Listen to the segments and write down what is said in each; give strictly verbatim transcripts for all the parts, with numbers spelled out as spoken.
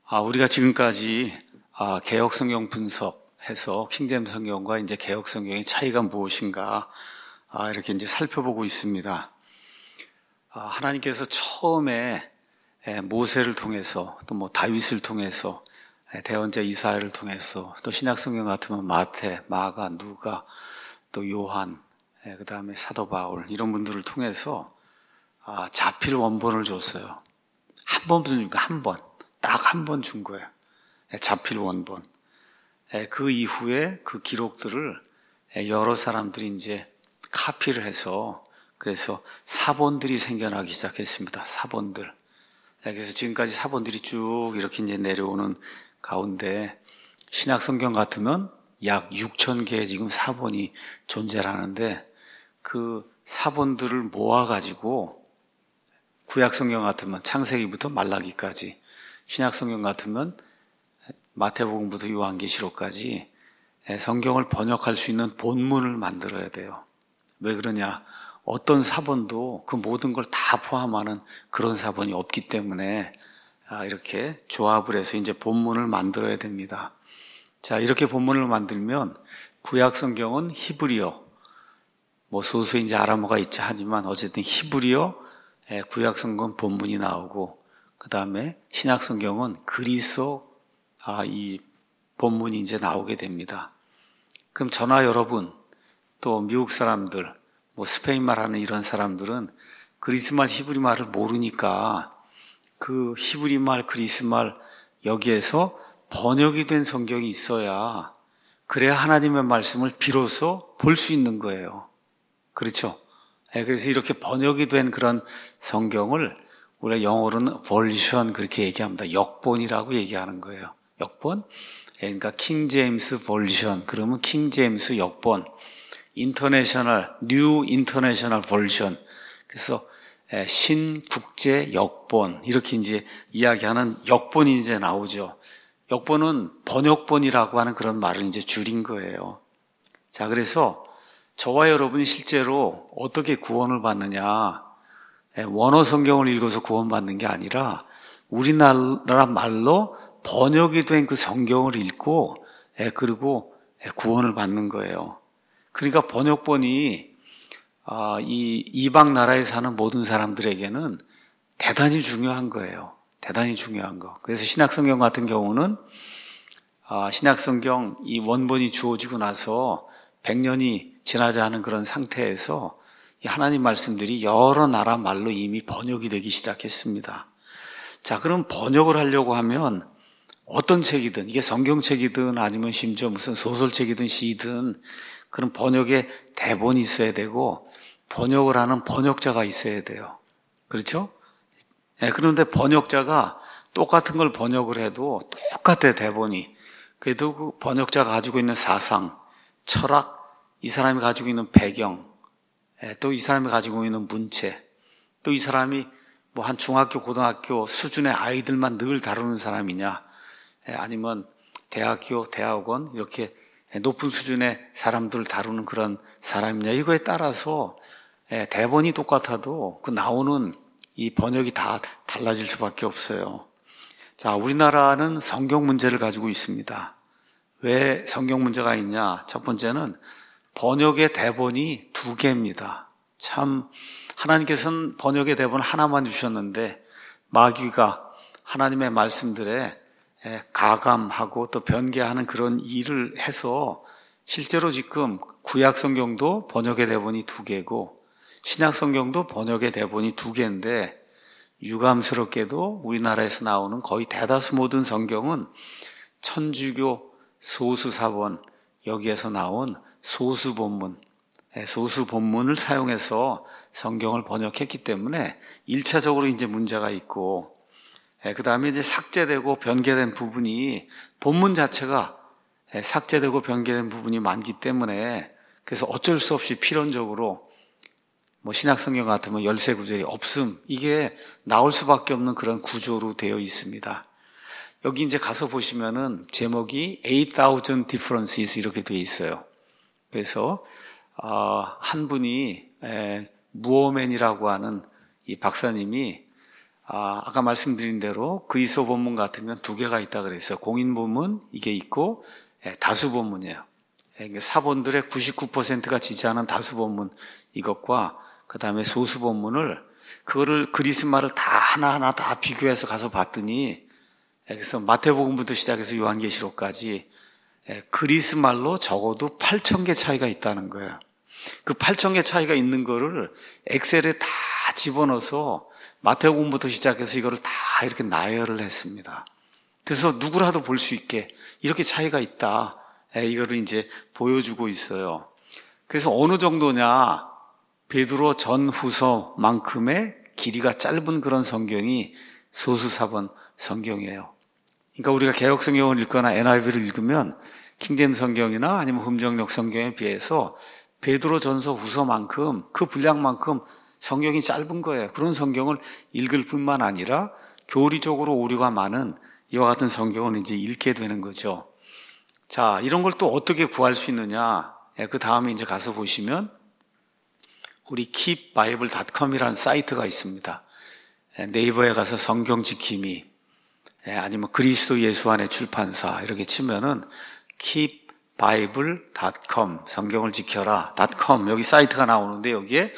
아, 우리가 지금까지 아, 개역 성경 분석해서 킹제임스 성경과 이제 개역 성경의 차이가 무엇인가 아, 이렇게 이제 살펴보고 있습니다. 아, 하나님께서 처음에 에, 모세를 통해서 또 뭐 다윗을 통해서 에, 대언자 이사야를 통해서 또 신약 성경 같으면 마태, 마가, 누가 또 요한, 에, 그 다음에 사도 바울 이런 분들을 통해서 아, 자필 원본을 줬어요. 한 번 주니까 한 번. 딱 한 번 준 거예요. 자필 원본. 그 이후에 그 기록들을 여러 사람들이 이제 카피를 해서 그래서 사본들이 생겨나기 시작했습니다. 사본들. 그래서 지금까지 사본들이 쭉 이렇게 이제 내려오는 가운데 신약 성경 같으면 약 육천 개의 지금 사본이 존재하는데 그 사본들을 모아가지고 구약 성경 같으면 창세기부터 말라기까지, 신약 성경 같으면 마태복음부터 요한계시록까지 성경을 번역할 수 있는 본문을 만들어야 돼요. 왜 그러냐? 어떤 사본도 그 모든 걸 다 포함하는 그런 사본이 없기 때문에 이렇게 조합을 해서 이제 본문을 만들어야 됩니다. 자, 이렇게 본문을 만들면 구약 성경은 히브리어, 뭐 소수의 이제 아람어가 있지 하지만 어쨌든 히브리어 구약 성경 본문이 나오고 그 다음에 신약 성경은 그리스어 아, 이 본문이 이제 나오게 됩니다. 그럼 저나 여러분 또 미국 사람들 뭐 스페인말 하는 이런 사람들은 그리스말 히브리말을 모르니까 그 히브리말 그리스말 여기에서 번역이 된 성경이 있어야 그래야 하나님의 말씀을 비로소 볼 수 있는 거예요. 그렇죠? 그래서 이렇게 번역이 된 그런 성경을 우리가 영어로는 version 그렇게 얘기합니다. 역본이라고 얘기하는 거예요. 역본. 그러니까 킹 제임스 version. 그러면 킹 제임스 역본. 인터내셔널, 뉴 인터내셔널 version. 그래서 신국제 역본 이렇게 이제 이야기하는 역본이 이제 나오죠. 역본은 번역본이라고 하는 그런 말을 이제 줄인 거예요. 자, 그래서 저와 여러분이 실제로 어떻게 구원을 받느냐, 원어 성경을 읽어서 구원받는 게 아니라 우리나라 말로 번역이 된 그 성경을 읽고 그리고 구원을 받는 거예요. 그러니까 번역본이 이 이방 나라에 사는 모든 사람들에게는 대단히 중요한 거예요. 대단히 중요한 거. 그래서 신약 성경 같은 경우는 신약 성경 이 원본이 주어지고 나서 백 년이 지나지 않은 그런 상태에서 하나님 말씀들이 여러 나라 말로 이미 번역이 되기 시작했습니다. 자, 그럼 번역을 하려고 하면 어떤 책이든 이게 성경책이든 아니면 심지어 무슨 소설책이든 시든 그런 번역에 대본이 있어야 되고 번역을 하는 번역자가 있어야 돼요. 그렇죠? 네, 그런데 번역자가 똑같은 걸 번역을 해도 똑같아 대본이. 그래도 그 번역자가 가지고 있는 사상, 철학, 이 사람이 가지고 있는 배경, 또 이 사람이 가지고 있는 문체, 또 이 사람이 뭐 한 중학교, 고등학교 수준의 아이들만 늘 다루는 사람이냐, 아니면 대학교, 대학원 이렇게 높은 수준의 사람들을 다루는 그런 사람이냐, 이거에 따라서 대본이 똑같아도 그 나오는 이 번역이 다 달라질 수밖에 없어요. 자, 우리나라는 성경 문제를 가지고 있습니다. 왜 성경 문제가 있냐? 첫 번째는 번역의 대본이 두 개입니다. 참 하나님께서는 번역의 대본 하나만 주셨는데 마귀가 하나님의 말씀들에 가감하고 또 변개하는 그런 일을 해서 실제로 지금 구약 성경도 번역의 대본이 두 개고 신약 성경도 번역의 대본이 두 개인데 유감스럽게도 우리나라에서 나오는 거의 대다수 모든 성경은 천주교 소수사본 여기에서 나온 소수 본문, 소수 본문을 사용해서 성경을 번역했기 때문에 일차적으로 이제 문제가 있고, 그 다음에 이제 삭제되고 변개된 부분이 본문 자체가 삭제되고 변개된 부분이 많기 때문에 그래서 어쩔 수 없이 필연적으로 뭐 신약 성경 같으면 열세 구절이 없음, 이게 나올 수밖에 없는 그런 구조로 되어 있습니다. 여기 이제 가서 보시면은 제목이 eight thousand differences 이렇게 되어 있어요. 그래서 한 분이 무어맨이라고 하는 이 박사님이 아, 아까 말씀드린 대로 그리스도 본문 같으면 두 개가 있다 그랬어요. 공인 본문 이게 있고 예, 다수 본문이에요. 예, 사본들의 구십구 퍼센트가 지지하는 다수 본문 이것과 그 다음에 소수 본문을 그거를 그리스 말을 다 하나하나 다 비교해서 가서 봤더니 예, 그래서 마태복음부터 시작해서 요한계시록까지 예, 그리스 말로 적어도 팔천 개 차이가 있다는 거예요. 그 팔천 개 차이가 있는 거를 엑셀에 다 집어넣어서 마태복음부터 시작해서 이거를 다 이렇게 나열을 했습니다. 그래서 누구라도 볼 수 있게 이렇게 차이가 있다. 이거를 이제 보여주고 있어요. 그래서 어느 정도냐? 베드로 전후서만큼의 길이가 짧은 그런 성경이 소수사본 성경이에요. 그러니까 우리가 개역 성경을 읽거나 엔아이브이를 읽으면 킹제임 성경이나 아니면 흠정역 성경에 비해서 베드로 전서 후서만큼 그 분량만큼 성경이 짧은 거예요. 그런 성경을 읽을 뿐만 아니라 교리적으로 오류가 많은 이와 같은 성경을 이제 읽게 되는 거죠. 자, 이런 걸 또 어떻게 구할 수 있느냐? 그 다음에 이제 가서 보시면 우리 keep bible dot com이라는 사이트가 있습니다. 네이버에 가서 성경 지킴이 아니면 그리스도 예수 안의 출판사 이렇게 치면은 keep bible dot com 성경을 지켜라 .com 여기 사이트가 나오는데 여기에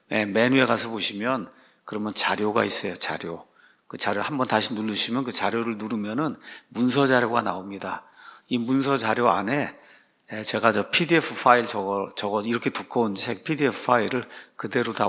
메뉴에 가서 보시면 그러면 자료가 있어요. 자료. 그 자료 한번 다시 누르시면 그 자료를 누르면은 문서 자료가 나옵니다. 이 문서 자료 안에 제가 저 피디에프 파일 저거 저거 이렇게 두꺼운 책 피디에프 파일을 그대로 다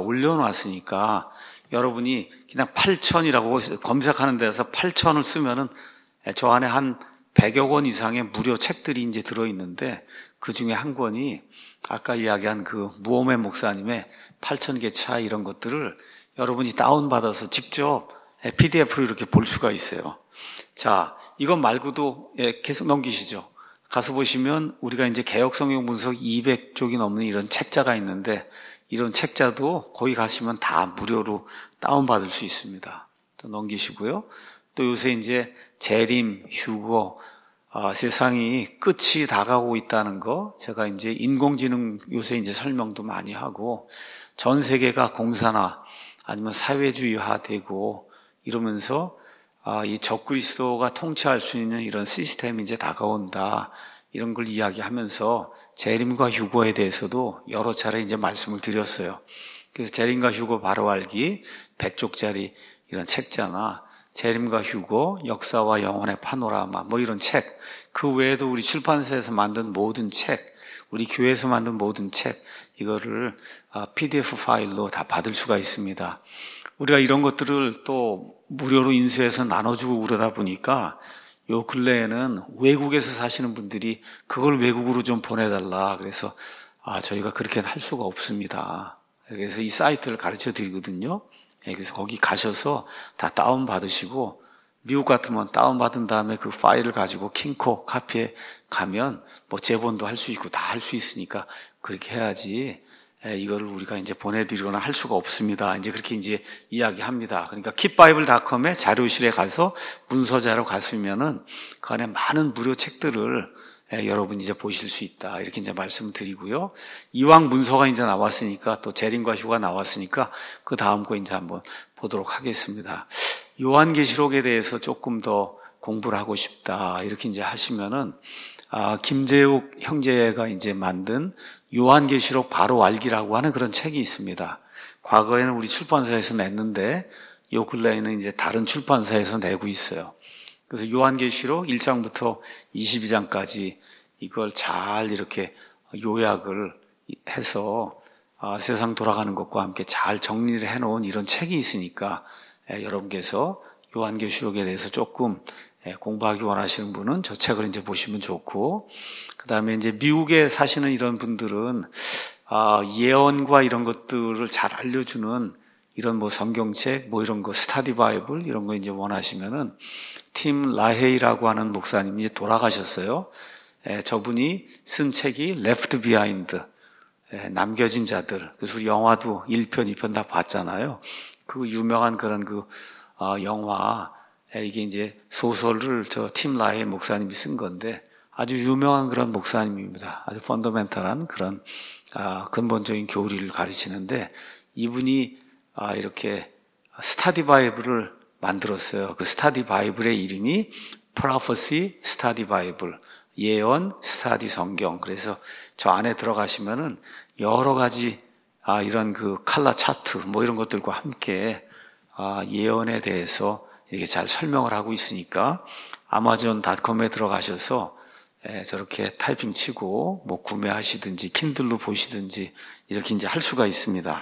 올려놨으니까 여러분이 그냥 팔천이라고 검색하는 데서 팔천을 쓰면은 저 안에 한 백여 권 이상의 무료 책들이 이제 들어있는데 그 중에 한 권이 아까 이야기한 그 무오메 목사님의 팔천 개 차 이런 것들을 여러분이 다운받아서 직접 피디에프로 이렇게 볼 수가 있어요. 자, 이것 말고도 계속 넘기시죠. 가서 보시면 우리가 이제 개역성경 분석 이백 쪽이 넘는 이런 책자가 있는데 이런 책자도 거기 가시면 다 무료로 다운받을 수 있습니다. 또 넘기시고요. 또 요새 이제 재림, 휴거, 아, 세상이 끝이 다가오고 있다는 거 제가 이제 인공지능 요새 이제 설명도 많이 하고 전 세계가 공산화 아니면 사회주의화 되고 이러면서 아, 이 적그리스도가 통치할 수 있는 이런 시스템이 이제 다가온다. 이런 걸 이야기하면서 재림과 휴거에 대해서도 여러 차례 이제 말씀을 드렸어요. 그래서 재림과 휴거 바로 알기 백 쪽짜리 이런 책자나 재림과 휴거, 역사와 영혼의 파노라마 뭐 이런 책, 그 외에도 우리 출판사에서 만든 모든 책, 우리 교회에서 만든 모든 책 이거를 피디에프 파일로 다 받을 수가 있습니다. 우리가 이런 것들을 또 무료로 인쇄해서 나눠주고 그러다 보니까 요 근래에는 외국에서 사시는 분들이 그걸 외국으로 좀 보내달라. 그래서 아 저희가 그렇게는 할 수가 없습니다. 그래서 이 사이트를 가르쳐 드리거든요. 그래서 거기 가셔서 다 다운받으시고 미국 같으면 다운받은 다음에 그 파일을 가지고 킹코 카피에 가면 뭐 재본도 할 수 있고 다 할 수 있으니까 그렇게 해야지 이거를 우리가 이제 보내드리거나 할 수가 없습니다. 이제 그렇게 이제 이야기합니다. 그러니까 keep bible dot com의 자료실에 가서 문서자로 가시면은 그 안에 많은 무료 책들을 여러분 이제 보실 수 있다. 이렇게 이제 말씀을 드리고요. 이왕 문서가 이제 나왔으니까 또 재림과 휴가 나왔으니까 그 다음 거 이제 한번 보도록 하겠습니다. 요한계시록에 대해서 조금 더 공부를 하고 싶다. 이렇게 이제 하시면은 아, 김재욱 형제가 이제 만든 요한계시록 바로 알기라고 하는 그런 책이 있습니다. 과거에는 우리 출판사에서 냈는데 요 근래에는 이제 다른 출판사에서 내고 있어요. 그래서 요한계시록 일 장부터 이십이 장까지 이걸 잘 이렇게 요약을 해서 아, 세상 돌아가는 것과 함께 잘 정리를 해놓은 이런 책이 있으니까 예, 여러분께서 요한계시록에 대해서 조금 예, 공부하기 원하시는 분은 저 책을 이제 보시면 좋고, 그 다음에 이제 미국에 사시는 이런 분들은 아, 예언과 이런 것들을 잘 알려주는 이런 뭐 성경책, 뭐 이런 거 스타디 바이블 이런 거 이제 원하시면은 팀 라헤이라고 하는 목사님이 이제 돌아가셨어요. 예, 저분이 쓴 책이 Left Behind, 예, 남겨진 자들. 그래서 우리 영화도 일 편, 이 편 다 봤잖아요. 그 유명한 그런 그 어, 영화, 예, 이게 이제 소설을 저 팀 라헤이 목사님이 쓴 건데 아주 유명한 그런 목사님입니다. 아주 펀더멘탈한 그런 아, 근본적인 교리를 가르치는데 이분이 아, 이렇게 스타디 바이블을 만들었어요. 그 스타디 바이블의 이름이 Prophecy Study Bible, 예언 스타디 성경. 그래서 저 안에 들어가시면은 여러 가지 아, 이런 그 칼라 차트 뭐 이런 것들과 함께 아, 예언에 대해서 이렇게 잘 설명을 하고 있으니까 아마존 닷컴에 들어가셔서 예, 저렇게 타이핑 치고 뭐 구매하시든지 킨들로 보시든지 이렇게 이제 할 수가 있습니다.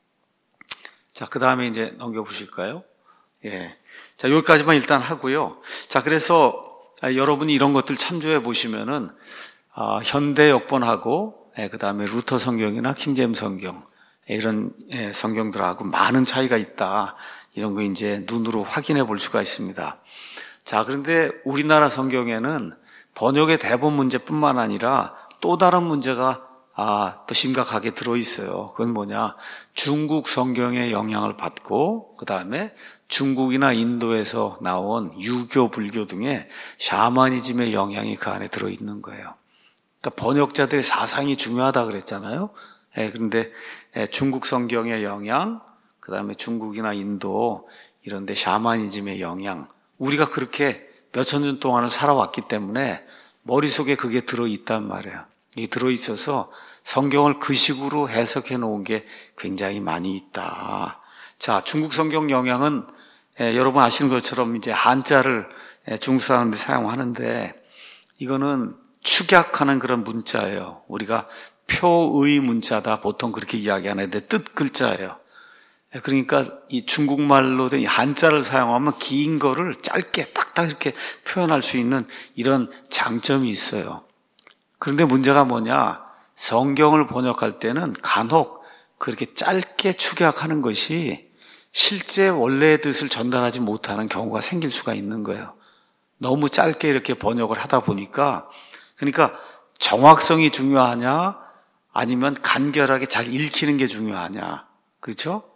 자, 그 다음에 이제 넘겨보실까요? 예. 자, 여기까지만 일단 하고요. 자, 그래서 아, 여러분이 이런 것들 참조해 보시면은 아, 현대 역본하고 예, 그 다음에 루터 성경이나 킹제임스 성경 예, 이런 예, 성경들하고 많은 차이가 있다. 이런 거 이제 눈으로 확인해 볼 수가 있습니다. 자, 그런데 우리나라 성경에는 번역의 대본 문제뿐만 아니라 또 다른 문제가 아, 또 심각하게 들어있어요. 그건 뭐냐? 중국 성경의 영향을 받고 그 다음에 중국이나 인도에서 나온 유교, 불교 등의 샤머니즘의 영향이 그 안에 들어있는 거예요. 그러니까 번역자들의 사상이 중요하다 그랬잖아요. 예, 그런데 예, 중국 성경의 영향, 그 다음에 중국이나 인도 이런 데 샤머니즘의 영향, 우리가 그렇게 몇천 년 동안을 살아왔기 때문에 머릿속에 그게 들어있단 말이에요. 이게 들어있어서 성경을 그 식으로 해석해 놓은 게 굉장히 많이 있다. 자, 중국 성경 영향은 예, 여러분 아시는 것처럼 이제 한자를 예, 중국 사람들이 사용하는데 이거는 축약하는 그런 문자예요. 우리가 표의 문자다 보통 그렇게 이야기하는데 뜻 글자예요. 예, 그러니까 이 중국말로 된 한자를 사용하면 긴 거를 짧게 딱딱 이렇게 표현할 수 있는 이런 장점이 있어요. 그런데 문제가 뭐냐? 성경을 번역할 때는 간혹 그렇게 짧게 축약하는 것이 실제 원래의 뜻을 전달하지 못하는 경우가 생길 수가 있는 거예요. 너무 짧게 이렇게 번역을 하다 보니까, 그러니까 정확성이 중요하냐 아니면 간결하게 잘 읽히는 게 중요하냐. 그렇죠?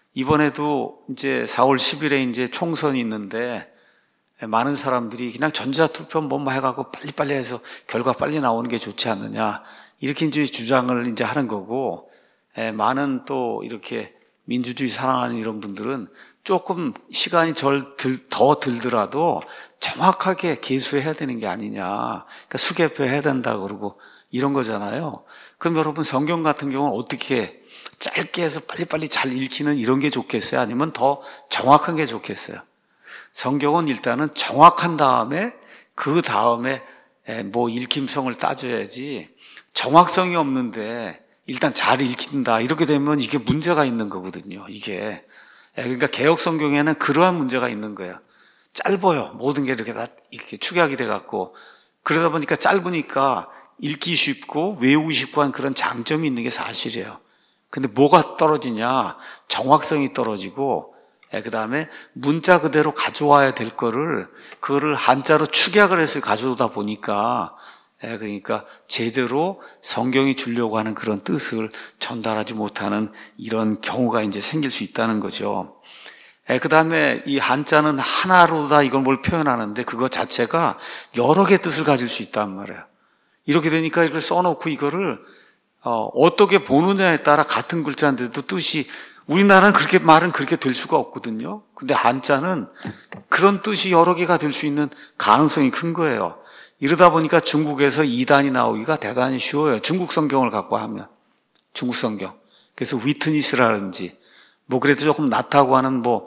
이번에도 이제 사월 십일에 이제 총선이 있는데 많은 사람들이 그냥 전자투표 뭐 해가고 빨리빨리 해서 결과 빨리 나오는 게 좋지 않느냐. 이렇게 이제 주장을 이제 하는 거고, 많은 또 이렇게 민주주의 사랑하는 이런 분들은 조금 시간이 절 들, 더 들더라도 정확하게 계수해야 되는 게 아니냐. 그러니까 수개표 해야 된다 그러고 이런 거잖아요. 그럼 여러분 성경 같은 경우는 어떻게 짧게 해서 빨리빨리 잘 읽히는 이런 게 좋겠어요? 아니면 더 정확한 게 좋겠어요? 성경은 일단은 정확한 다음에 그 다음에 뭐 읽힘성을 따져야지 정확성이 없는데 일단 잘 읽힌다 이렇게 되면 이게 문제가 있는 거거든요. 이게 그러니까 개역 성경에는 그러한 문제가 있는 거예요. 짧아요. 모든 게 이렇게 다 이렇게 축약이 돼 갖고 그러다 보니까 짧으니까 읽기 쉽고 외우기 쉽고 한 그런 장점이 있는 게 사실이에요. 근데 뭐가 떨어지냐? 정확성이 떨어지고 그 다음에 문자 그대로 가져와야 될 거를 그거를 한자로 축약을 해서 가져오다 보니까 그러니까 제대로 성경이 주려고 하는 그런 뜻을 전달하지 못하는 이런 경우가 이제 생길 수 있다는 거죠. 그 다음에 이 한자는 하나로다 이걸 뭘 표현하는데 그거 자체가 여러 개 뜻을 가질 수 있단 말이에요. 이렇게 되니까 이걸 써놓고 이거를 어, 어떻게 보느냐에 따라 같은 글자인데도 뜻이 우리나라는 그렇게 말은 그렇게 될 수가 없거든요. 근데 한자는 그런 뜻이 여러 개가 될 수 있는 가능성이 큰 거예요. 이러다 보니까 중국에서 이단이 나오기가 대단히 쉬워요. 중국 성경을 갖고 하면. 중국 성경. 그래서 위트니스라든지 뭐 그래도 조금 낫다고 하는 뭐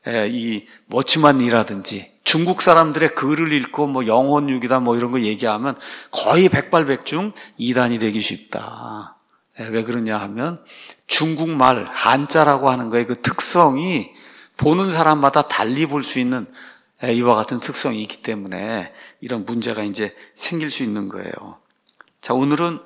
이 워치만이라든지 중국 사람들의 글을 읽고 뭐 영혼육이다 뭐 이런 거 얘기하면 거의 백발백중 이단이 되기 쉽다. 왜 그러냐 하면 중국말 한자라고 하는 거의 그 특성이 보는 사람마다 달리 볼 수 있는 이와 같은 특성이 있기 때문에 이런 문제가 이제 생길 수 있는 거예요. 자, 오늘은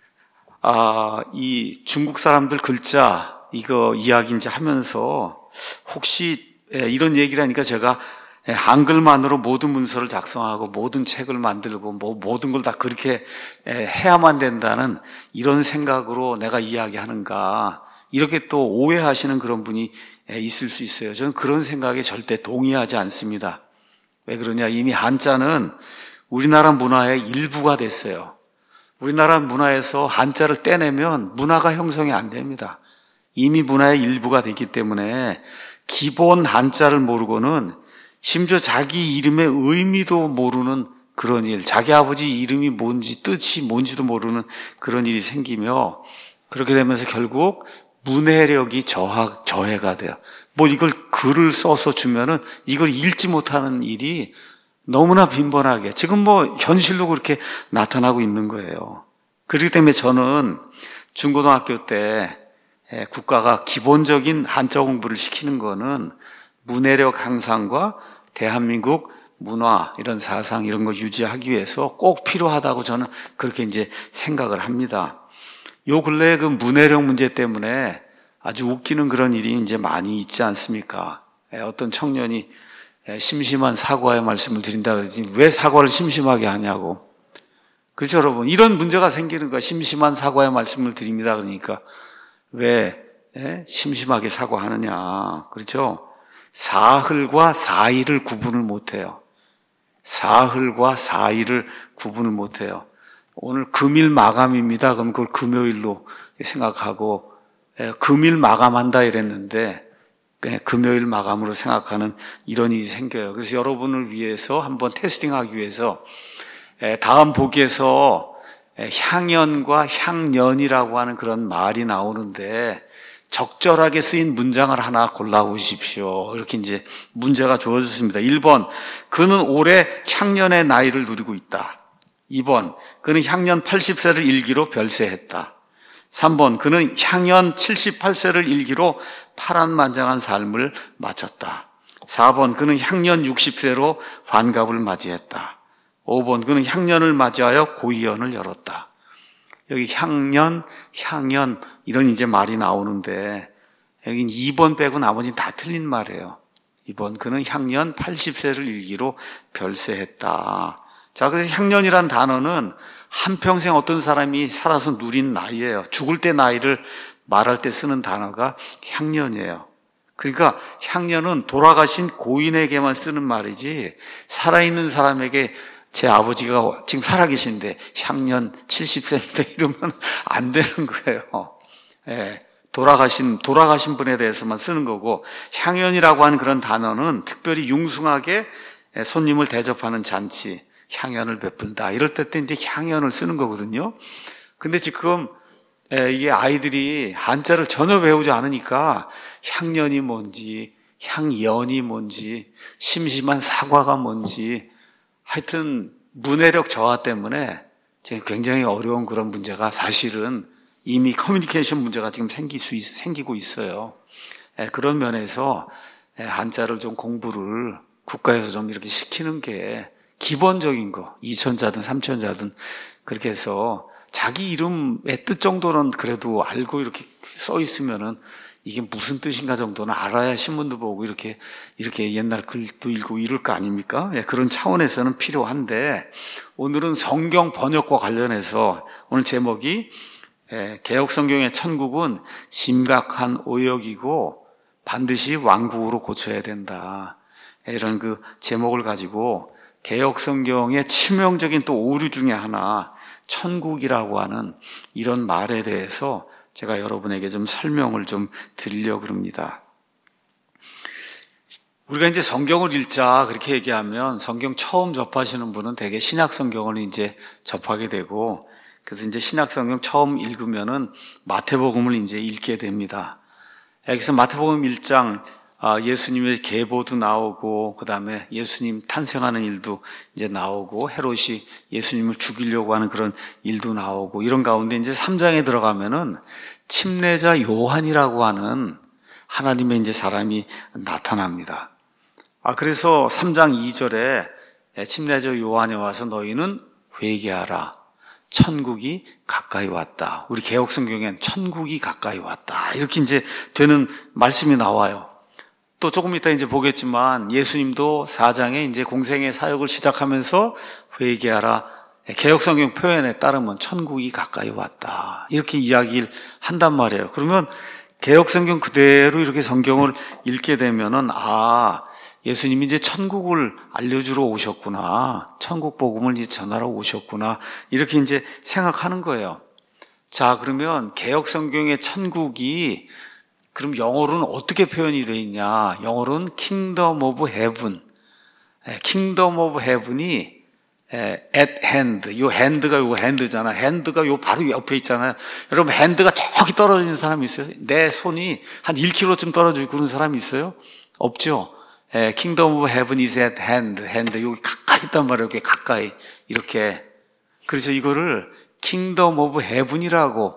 아, 이 중국 사람들 글자 이거 이야기 이제 하면서 혹시 이런 얘기를 하니까 제가 한글만으로 모든 문서를 작성하고 모든 책을 만들고 뭐 모든 걸 다 그렇게 해야만 된다는 이런 생각으로 내가 이야기하는가 이렇게 또 오해하시는 그런 분이 있을 수 있어요. 저는 그런 생각에 절대 동의하지 않습니다. 왜 그러냐? 이미 한자는 우리나라 문화의 일부가 됐어요. 우리나라 문화에서 한자를 떼내면 문화가 형성이 안 됩니다. 이미 문화의 일부가 됐기 때문에 기본 한자를 모르고는 심지어 자기 이름의 의미도 모르는 그런 일, 자기 아버지 이름이 뭔지 뜻이 뭔지도 모르는 그런 일이 생기며 그렇게 되면서 결국 문해력이 저하, 저해가 돼요. 뭐 이걸 글을 써서 주면은 이걸 읽지 못하는 일이 너무나 빈번하게 지금 뭐 현실로 그렇게 나타나고 있는 거예요. 그렇기 때문에 저는 중고등학교 때 국가가 기본적인 한자 공부를 시키는 거는 문해력 향상과 대한민국 문화 이런 사상 이런 거 유지하기 위해서 꼭 필요하다고 저는 그렇게 이제 생각을 합니다. 요 근래에 그 문해력 문제 때문에 아주 웃기는 그런 일이 이제 많이 있지 않습니까? 어떤 청년이 심심한 사과의 말씀을 드린다 그러지 왜 사과를 심심하게 하냐고. 그렇죠, 여러분. 이런 문제가 생기는 거야. 심심한 사과의 말씀을 드립니다. 그러니까 왜 예? 심심하게 사과하느냐. 그렇죠? 사흘과 사일을 구분을 못해요. 사흘과 사일을 구분을 못해요. 오늘 금일 마감입니다. 그럼 그걸 금요일로 생각하고 예, 금일 마감한다 이랬는데 예, 금요일 마감으로 생각하는 이런 일이 생겨요. 그래서 여러분을 위해서 한번 테스팅하기 위해서 예, 다음 보기에서 예, 향연과 향년이라고 하는 그런 말이 나오는데 적절하게 쓰인 문장을 하나 골라보십시오. 이렇게 이제 문제가 주어졌습니다. 일 번, 그는 올해 향년의 나이를 누리고 있다. 이 번, 그는 향년 팔십 세를 일기로 별세했다. 삼 번, 그는 향년 칠십팔 세를 일기로 파란만장한 삶을 마쳤다. 사 번, 그는 향년 육십 세로 환갑을 맞이했다. 오 번, 그는 향년을 맞이하여 고이연을 열었다. 여기 향년, 향연 이런 이제 말이 나오는데 여긴 이 번 빼고 나머지는 다 틀린 말이에요. 이 번, 그는 향년 팔십 세를 일기로 별세했다. 자, 그래서 향년이란 단어는 한평생 어떤 사람이 살아서 누린 나이예요. 죽을 때 나이를 말할 때 쓰는 단어가 향년이에요. 그러니까 향년은 돌아가신 고인에게만 쓰는 말이지 살아있는 사람에게 제 아버지가 지금 살아계신데 향년 칠십 세인데 이러면 안 되는 거예요. 예, 돌아가신 돌아가신 분에 대해서만 쓰는 거고 향연이라고 하는 그런 단어는 특별히 융숭하게 손님을 대접하는 잔치, 향연을 베푼다 이럴 때 이제 향연을 쓰는 거거든요. 근데 지금 이게 아이들이 한자를 전혀 배우지 않으니까 향연이 뭔지, 향연이 뭔지, 심심한 사과가 뭔지 하여튼 문해력 저하 때문에 지금 굉장히 어려운 그런 문제가 사실은 이미 커뮤니케이션 문제가 지금 생기 수 있, 생기고 있어요. 그런 면에서 한자를 좀 공부를 국가에서 좀 이렇게 시키는 게 기본적인 거, 이천자든 삼천자든 그렇게 해서 자기 이름의 뜻 정도는 그래도 알고 이렇게 써 있으면은 이게 무슨 뜻인가 정도는 알아야 신문도 보고 이렇게 이렇게 옛날 글도 읽고 이럴 거 아닙니까? 예, 그런 차원에서는 필요한데 오늘은 성경 번역과 관련해서 오늘 제목이 예, 개역 성경의 천국은 심각한 오역이고 반드시 왕국으로 고쳐야 된다. 이런 그 제목을 가지고 개역 성경의 치명적인 또 오류 중에 하나 천국이라고 하는 이런 말에 대해서 제가 여러분에게 좀 설명을 좀 드리려고 합니다. 우리가 이제 성경을 읽자 그렇게 얘기하면 성경 처음 접하시는 분은 대개 신약 성경을 이제 접하게 되고 그래서 이제 신약 성경 처음 읽으면은 마태복음을 이제 읽게 됩니다. 여기서 마태복음 일 장 예수님의 계보도 나오고 그다음에 예수님 탄생하는 일도 이제 나오고 헤롯이 예수님을 죽이려고 하는 그런 일도 나오고 이런 가운데 이제 삼 장에 들어가면은 침례자 요한이라고 하는 하나님의 이제 사람이 나타납니다. 아 그래서 삼 장 이 절에 침례자 요한이 와서 너희는 회개하라. 천국이 가까이 왔다. 우리 개역 성경엔 천국이 가까이 왔다. 이렇게 이제 되는 말씀이 나와요. 또 조금 이따 이제 보겠지만 예수님도 사 장에 이제 공생의 사역을 시작하면서 회개하라. 개역 성경 표현에 따르면 천국이 가까이 왔다. 이렇게 이야기를 한단 말이에요. 그러면 개역 성경 그대로 이렇게 성경을 읽게 되면은 아, 예수님이 이제 천국을 알려주러 오셨구나. 천국 복음을 이제 전하러 오셨구나. 이렇게 이제 생각하는 거예요. 자, 그러면 개역 성경의 천국이 그럼 영어로는 어떻게 표현이 되어 있냐? 영어로는 Kingdom of Heaven. Kingdom of Heaven이 at hand. 요 hand가 요 hand잖아. hand가 요 바로 옆에 있잖아요. 여러분, hand가 저기 떨어지는 사람이 있어요? 내 손이 한 일 킬로미터쯤 떨어지고 그런 사람이 있어요? 없죠? Kingdom of Heaven is at hand. hand. 여기 가까이 있단 말이에요. 여기 가까이. 이렇게. 그래서 이거를 Kingdom of Heaven이라고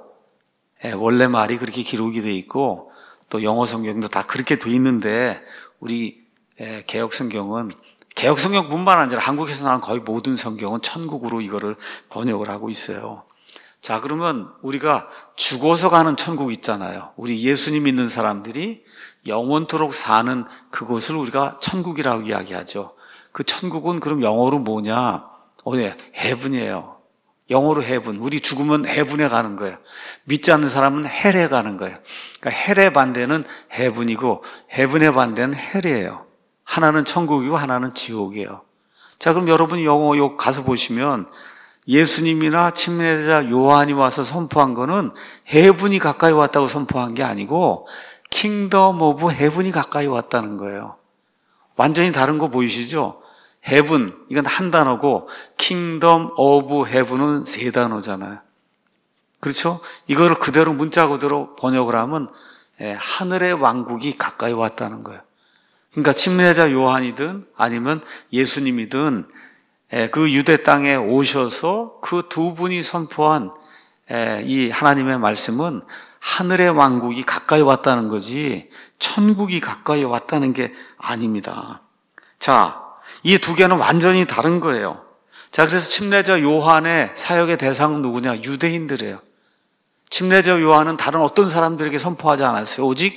원래 말이 그렇게 기록이 돼 있고 또 영어 성경도 다 그렇게 돼 있는데 우리 개역 성경은 개역 성경뿐만 아니라 한국에서 나온 거의 모든 성경은 천국으로 이거를 번역을 하고 있어요. 자, 그러면 우리가 죽어서 가는 천국 있잖아요. 우리 예수님 믿는 사람들이 영원토록 사는 그곳을 우리가 천국이라고 이야기하죠. 그 천국은 그럼 영어로 뭐냐? 어, 네, heaven이에요. 영어로 heaven. 우리 죽으면 heaven에 가는 거예요. 믿지 않는 사람은 헬에 가는 거예요. 그러니까 헬의 반대는 heaven이고 heaven의 반대는 헬이에요. 하나는 천국이고 하나는 지옥이에요. 자, 그럼 여러분이 영어 요 가서 보시면 예수님이나 침례자 요한이 와서 선포한 거는 heaven이 가까이 왔다고 선포한 게 아니고 Kingdom of Heaven이 가까이 왔다는 거예요. 완전히 다른 거 보이시죠? heaven, 이건 한 단어고 Kingdom of Heaven은 세 단어잖아요. 그렇죠? 이거를 그대로 문자 그대로 번역을 하면 하늘의 왕국이 가까이 왔다는 거예요. 그러니까 침례자 요한이든 아니면 예수님이든 그 유대 땅에 오셔서 그 두 분이 선포한 이 하나님의 말씀은 하늘의 왕국이 가까이 왔다는 거지 천국이 가까이 왔다는 게 아닙니다. 자, 이 두 개는 완전히 다른 거예요. 자, 그래서 침례자 요한의 사역의 대상은 누구냐? 유대인들이에요. 침례자 요한은 다른 어떤 사람들에게 선포하지 않았어요. 오직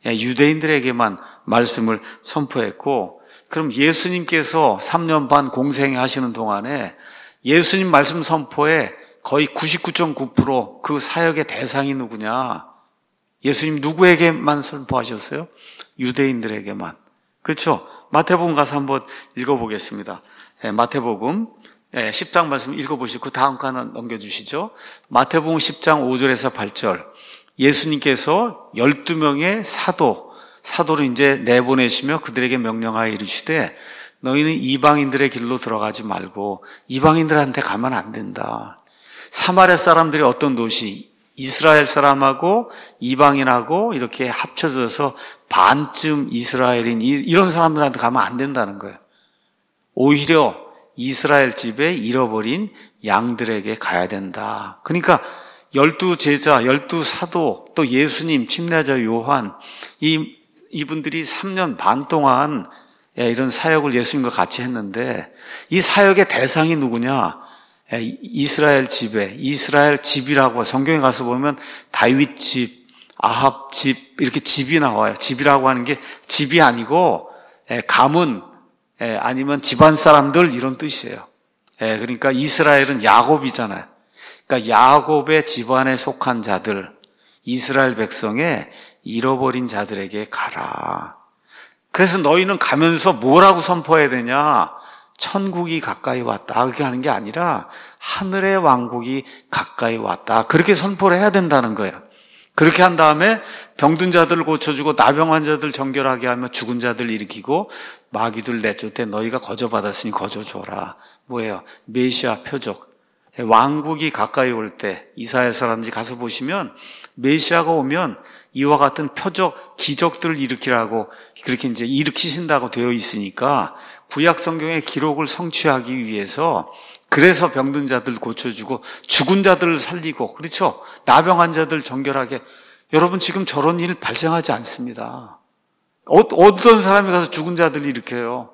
유대인들에게만 말씀을 선포했고, 그럼 예수님께서 삼 년 반 공생하시는 동안에 예수님 말씀 선포에 거의 구십구 점 구 퍼센트 그 사역의 대상이 누구냐? 예수님 누구에게만 선포하셨어요? 유대인들에게만. 그렇죠? 마태복음 가서 한번 읽어보겠습니다. 네, 마태복음 십 장 말씀 읽어보시고 그 다음 칸 넘겨주시죠. 마태복음 십 장 오 절에서 팔 절. 예수님께서 열두 명의 사도, 사도를 이제 내보내시며 그들에게 명령하여 이르시되 너희는 이방인들의 길로 들어가지 말고 이방인들한테 가면 안 된다. 사마리아 사람들이 어떤 도시, 이스라엘 사람하고 이방인하고 이렇게 합쳐져서 반쯤 이스라엘인 이런 사람들한테 가면 안 된다는 거예요. 오히려 이스라엘 집에 잃어버린 양들에게 가야 된다. 그러니까 열두 제자, 열두 사도, 또 예수님, 침례자 요한, 이, 이분들이 삼 년 반 동안 이런 사역을 예수님과 같이 했는데 이 사역의 대상이 누구냐? 이스라엘 집에, 이스라엘 집이라고 성경에 가서 보면 다윗 집, 아합 집 이렇게 집이 나와요. 집이라고 하는 게 집이 아니고 가문 아니면 집안 사람들 이런 뜻이에요. 그러니까 이스라엘은 야곱이잖아요. 그러니까 야곱의 집안에 속한 자들, 이스라엘 백성의 잃어버린 자들에게 가라. 그래서 너희는 가면서 뭐라고 선포해야 되냐? 천국이 가까이 왔다. 그렇게 하는 게 아니라 하늘의 왕국이 가까이 왔다. 그렇게 선포를 해야 된다는 거예요. 그렇게 한 다음에 병든 자들을 고쳐주고 나병 환자들 정결하게 하며 죽은 자들 일으키고 마귀들 내쫓되 너희가 거저받았으니 거저줘라. 뭐예요? 메시아 표적. 왕국이 가까이 올 때 이사야서라든지 가서 보시면 메시아가 오면 이와 같은 표적, 기적들을 일으키라고 그렇게 이제 일으키신다고 되어 있으니까 구약 성경의 기록을 성취하기 위해서 그래서 병든 자들 고쳐주고 죽은 자들을 살리고 그렇죠? 나병 환자들 정결하게. 여러분 지금 저런 일 발생하지 않습니다. 어, 어떤 사람이 가서 죽은 자들을 일으켜요?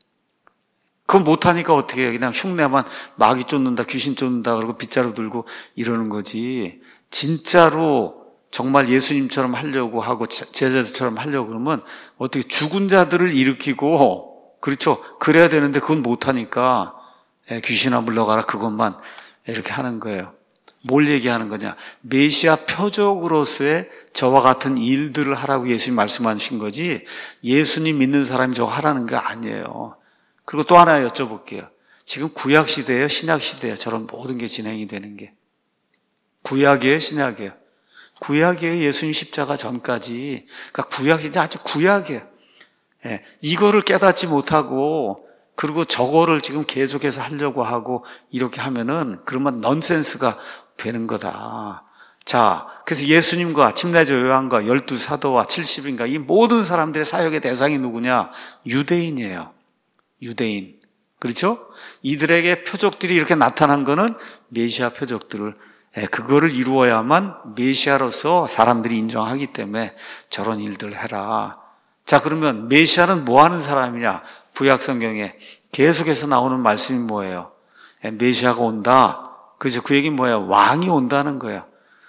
그거 못하니까 어떻게 해요? 그냥 흉내만 마귀 쫓는다, 귀신 쫓는다 그러고 빗자루 들고 이러는 거지. 진짜로 정말 예수님처럼 하려고 하고 제자들처럼 하려고 그러면 어떻게 죽은 자들을 일으키고 그렇죠? 그래야 되는데 그건 못하니까 귀신아 물러가라 그것만 이렇게 하는 거예요. 뭘 얘기하는 거냐? 메시아 표적으로서의 저와 같은 일들을 하라고 예수님 말씀하신 거지 예수님 믿는 사람이 저거 하라는 게 아니에요. 그리고 또 하나 여쭤볼게요. 지금 구약 시대예요? 신약 시대예요? 저런 모든 게 진행이 되는 게. 구약이에요? 신약이에요? 구약이에요. 예수님 십자가 전까지. 그러니까 구약이지 아주 구약이에요. 예, 이거를 깨닫지 못하고 그리고 저거를 지금 계속해서 하려고 하고 이렇게 하면은 그러면 넌센스가 되는 거다. 자, 그래서 예수님과 침례자 요한과 열두 사도와 칠십인가 이 모든 사람들의 사역의 대상이 누구냐? 유대인이에요. 유대인. 그렇죠? 이들에게 표적들이 이렇게 나타난 거는 메시아 표적들을 예, 그거를 이루어야만 메시아로서 사람들이 인정하기 때문에 저런 일들을 해라. 자, 그러면 메시아는 뭐 하는 사람이냐? 구약 성경에 계속해서 나오는 말씀이 뭐예요? 예, 메시아가 온다. 그래서 그 얘기는 뭐예요? 왕이 온다는 거예요.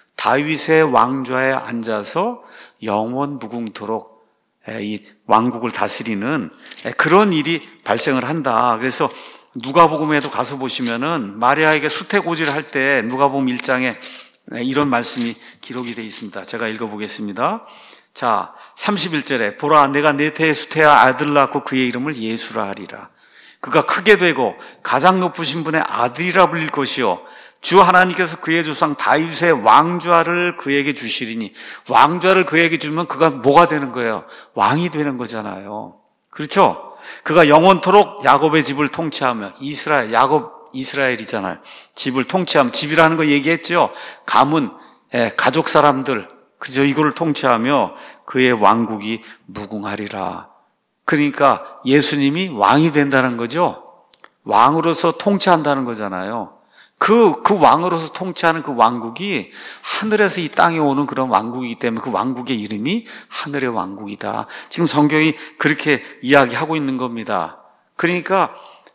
다윗의 왕좌에 앉아서 영원 무궁토록 예, 이 왕국을 다스리는 예, 그런 일이 발생을 한다. 그래서 누가복음에도 가서 보시면은 마리아에게 수태고지를 할 때 누가복음 일 장에 이런 말씀이 기록이 되어 있습니다. 제가 읽어보겠습니다. 자, 삼십일 절에 보라 내가 네 태에 수태야 아들 낳고 그의 이름을 예수라 하리라. 그가 크게 되고 가장 높으신 분의 아들이라 불릴 것이요 주 하나님께서 그의 조상 다윗의 왕좌를 그에게 주시리니 왕좌를 그에게 주면 그가 뭐가 되는 거예요? 왕이 되는 거잖아요. 그렇죠? 그가 영원토록 야곱의 집을 통치하며 이스라엘, 야곱 이스라엘이잖아요. 집을 통치하며 집이라는 거 얘기했죠. 가문, 예, 가족 사람들 그죠? 이거를 통치하며 그의 왕국이 무궁하리라. 그러니까 예수님이 왕이 된다는 거죠. 왕으로서 통치한다는 거잖아요. 그, 그 왕으로서 통치하는 그 왕국이 하늘에서 이 땅에 오는 그런 왕국이기 때문에 그 왕국의 이름이 하늘의 왕국이다. 지금 성경이 그렇게 이야기하고 있는 겁니다. 그러니까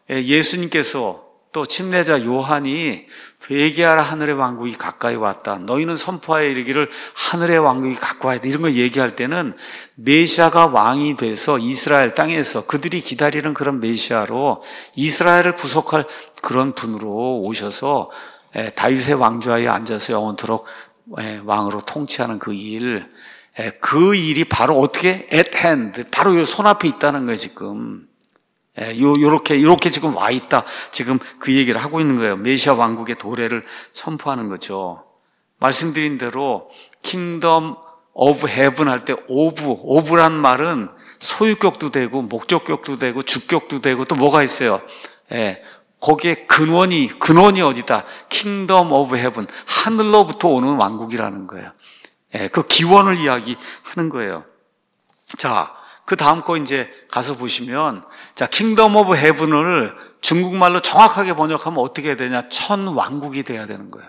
예수님께서 또 침례자 요한이 회개하라 하늘의 왕국이 가까이 왔다. 너희는 선포하여 이르기를 하늘의 왕국이 가까이 왔다. 이런 걸 얘기할 때는 메시아가 왕이 돼서 이스라엘 땅에서 그들이 기다리는 그런 메시아로 이스라엘을 구속할 그런 분으로 오셔서 다윗의 왕좌에 앉아서 영원토록 왕으로 통치하는 그 일, 그 일이 바로 어떻게 at hand, 바로 요 손앞에 있다는 거예요 지금. 요, 요렇게, 요렇게 지금 와 있다. 지금 그 얘기를 하고 있는 거예요. 메시아 왕국의 도래를 선포하는 거죠. 말씀드린 대로 킹덤 오브 헤븐 할 때 오브, 오브란 말은 소유격도 되고 목적격도 되고 주격도 되고 또 뭐가 있어요? 예. 거기에 근원이, 근원이 어디다? 킹덤 오브 헤븐. 하늘로부터 오는 왕국이라는 거예요. 예. 그 기원을 이야기하는 거예요. 자. 그 다음 거 이제 가서 보시면, 자, 킹덤 오브 헤븐을 중국말로 정확하게 번역하면 어떻게 해야 되냐? 천왕국이 돼야 되는 거예요.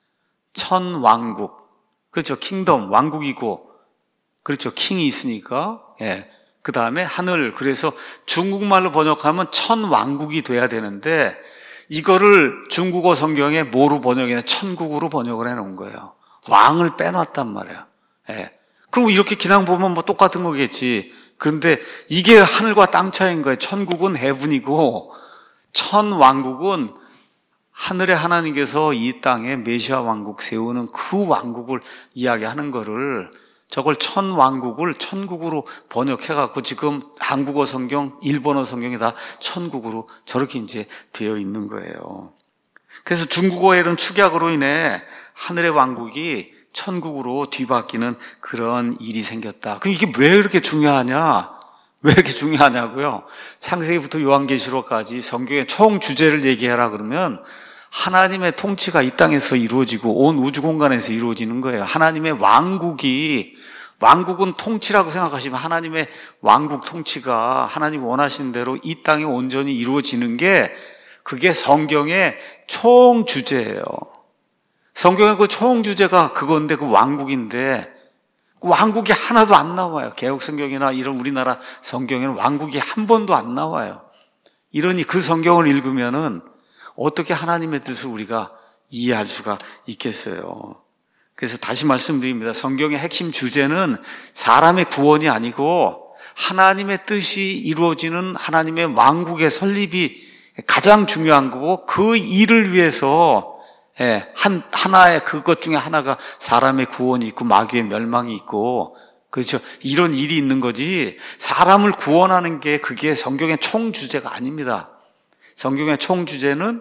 천왕국. 그렇죠. 킹덤, 왕국이고, 그렇죠. 킹이 있으니까, 예. 그 다음에 하늘. 그래서 중국말로 번역하면 천왕국이 돼야 되는데, 이거를 중국어 성경에 뭐로 번역이냐? 천국으로 번역을 해 놓은 거예요. 왕을 빼놨단 말이에요. 예. 그리고 이렇게 그냥 보면 뭐 똑같은 거겠지. 그런데 이게 하늘과 땅 차이인 거예요. 천국은 해븐이고 천왕국은 하늘의 하나님께서 이 땅에 메시아 왕국 세우는 그 왕국을 이야기하는 거를 저걸 천왕국을 천국으로 번역해갖고 지금 한국어 성경, 일본어 성경이 다 천국으로 저렇게 이제 되어 있는 거예요. 그래서 중국어에 이런 축약으로 인해 하늘의 왕국이 천국으로 뒤바뀌는 그런 일이 생겼다. 그럼 이게 왜 이렇게 중요하냐? 왜 이렇게 중요하냐고요? 창세기부터 요한계시록까지 성경의 총 주제를 얘기해라 그러면 하나님의 통치가 이 땅에서 이루어지고 온 우주 공간에서 이루어지는 거예요. 하나님의 왕국이, 왕국은 통치라고 생각하시면 하나님의 왕국 통치가 하나님 원하시는 대로 이 땅에 온전히 이루어지는 게 그게 성경의 총 주제예요. 성경의 그 총 주제가 그건데 그 왕국인데 그 왕국이 하나도 안 나와요. 개역 성경이나 이런 우리나라 성경에는 왕국이 한 번도 안 나와요. 이러니 그 성경을 읽으면은 어떻게 하나님의 뜻을 우리가 이해할 수가 있겠어요. 그래서 다시 말씀드립니다. 성경의 핵심 주제는 사람의 구원이 아니고 하나님의 뜻이 이루어지는 하나님의 왕국의 설립이 가장 중요한 거고 그 일을 위해서 예, 한, 하나의 그것 중에 하나가 사람의 구원이 있고 마귀의 멸망이 있고, 그렇죠. 이런 일이 있는 거지, 사람을 구원하는 게 그게 성경의 총 주제가 아닙니다. 성경의 총 주제는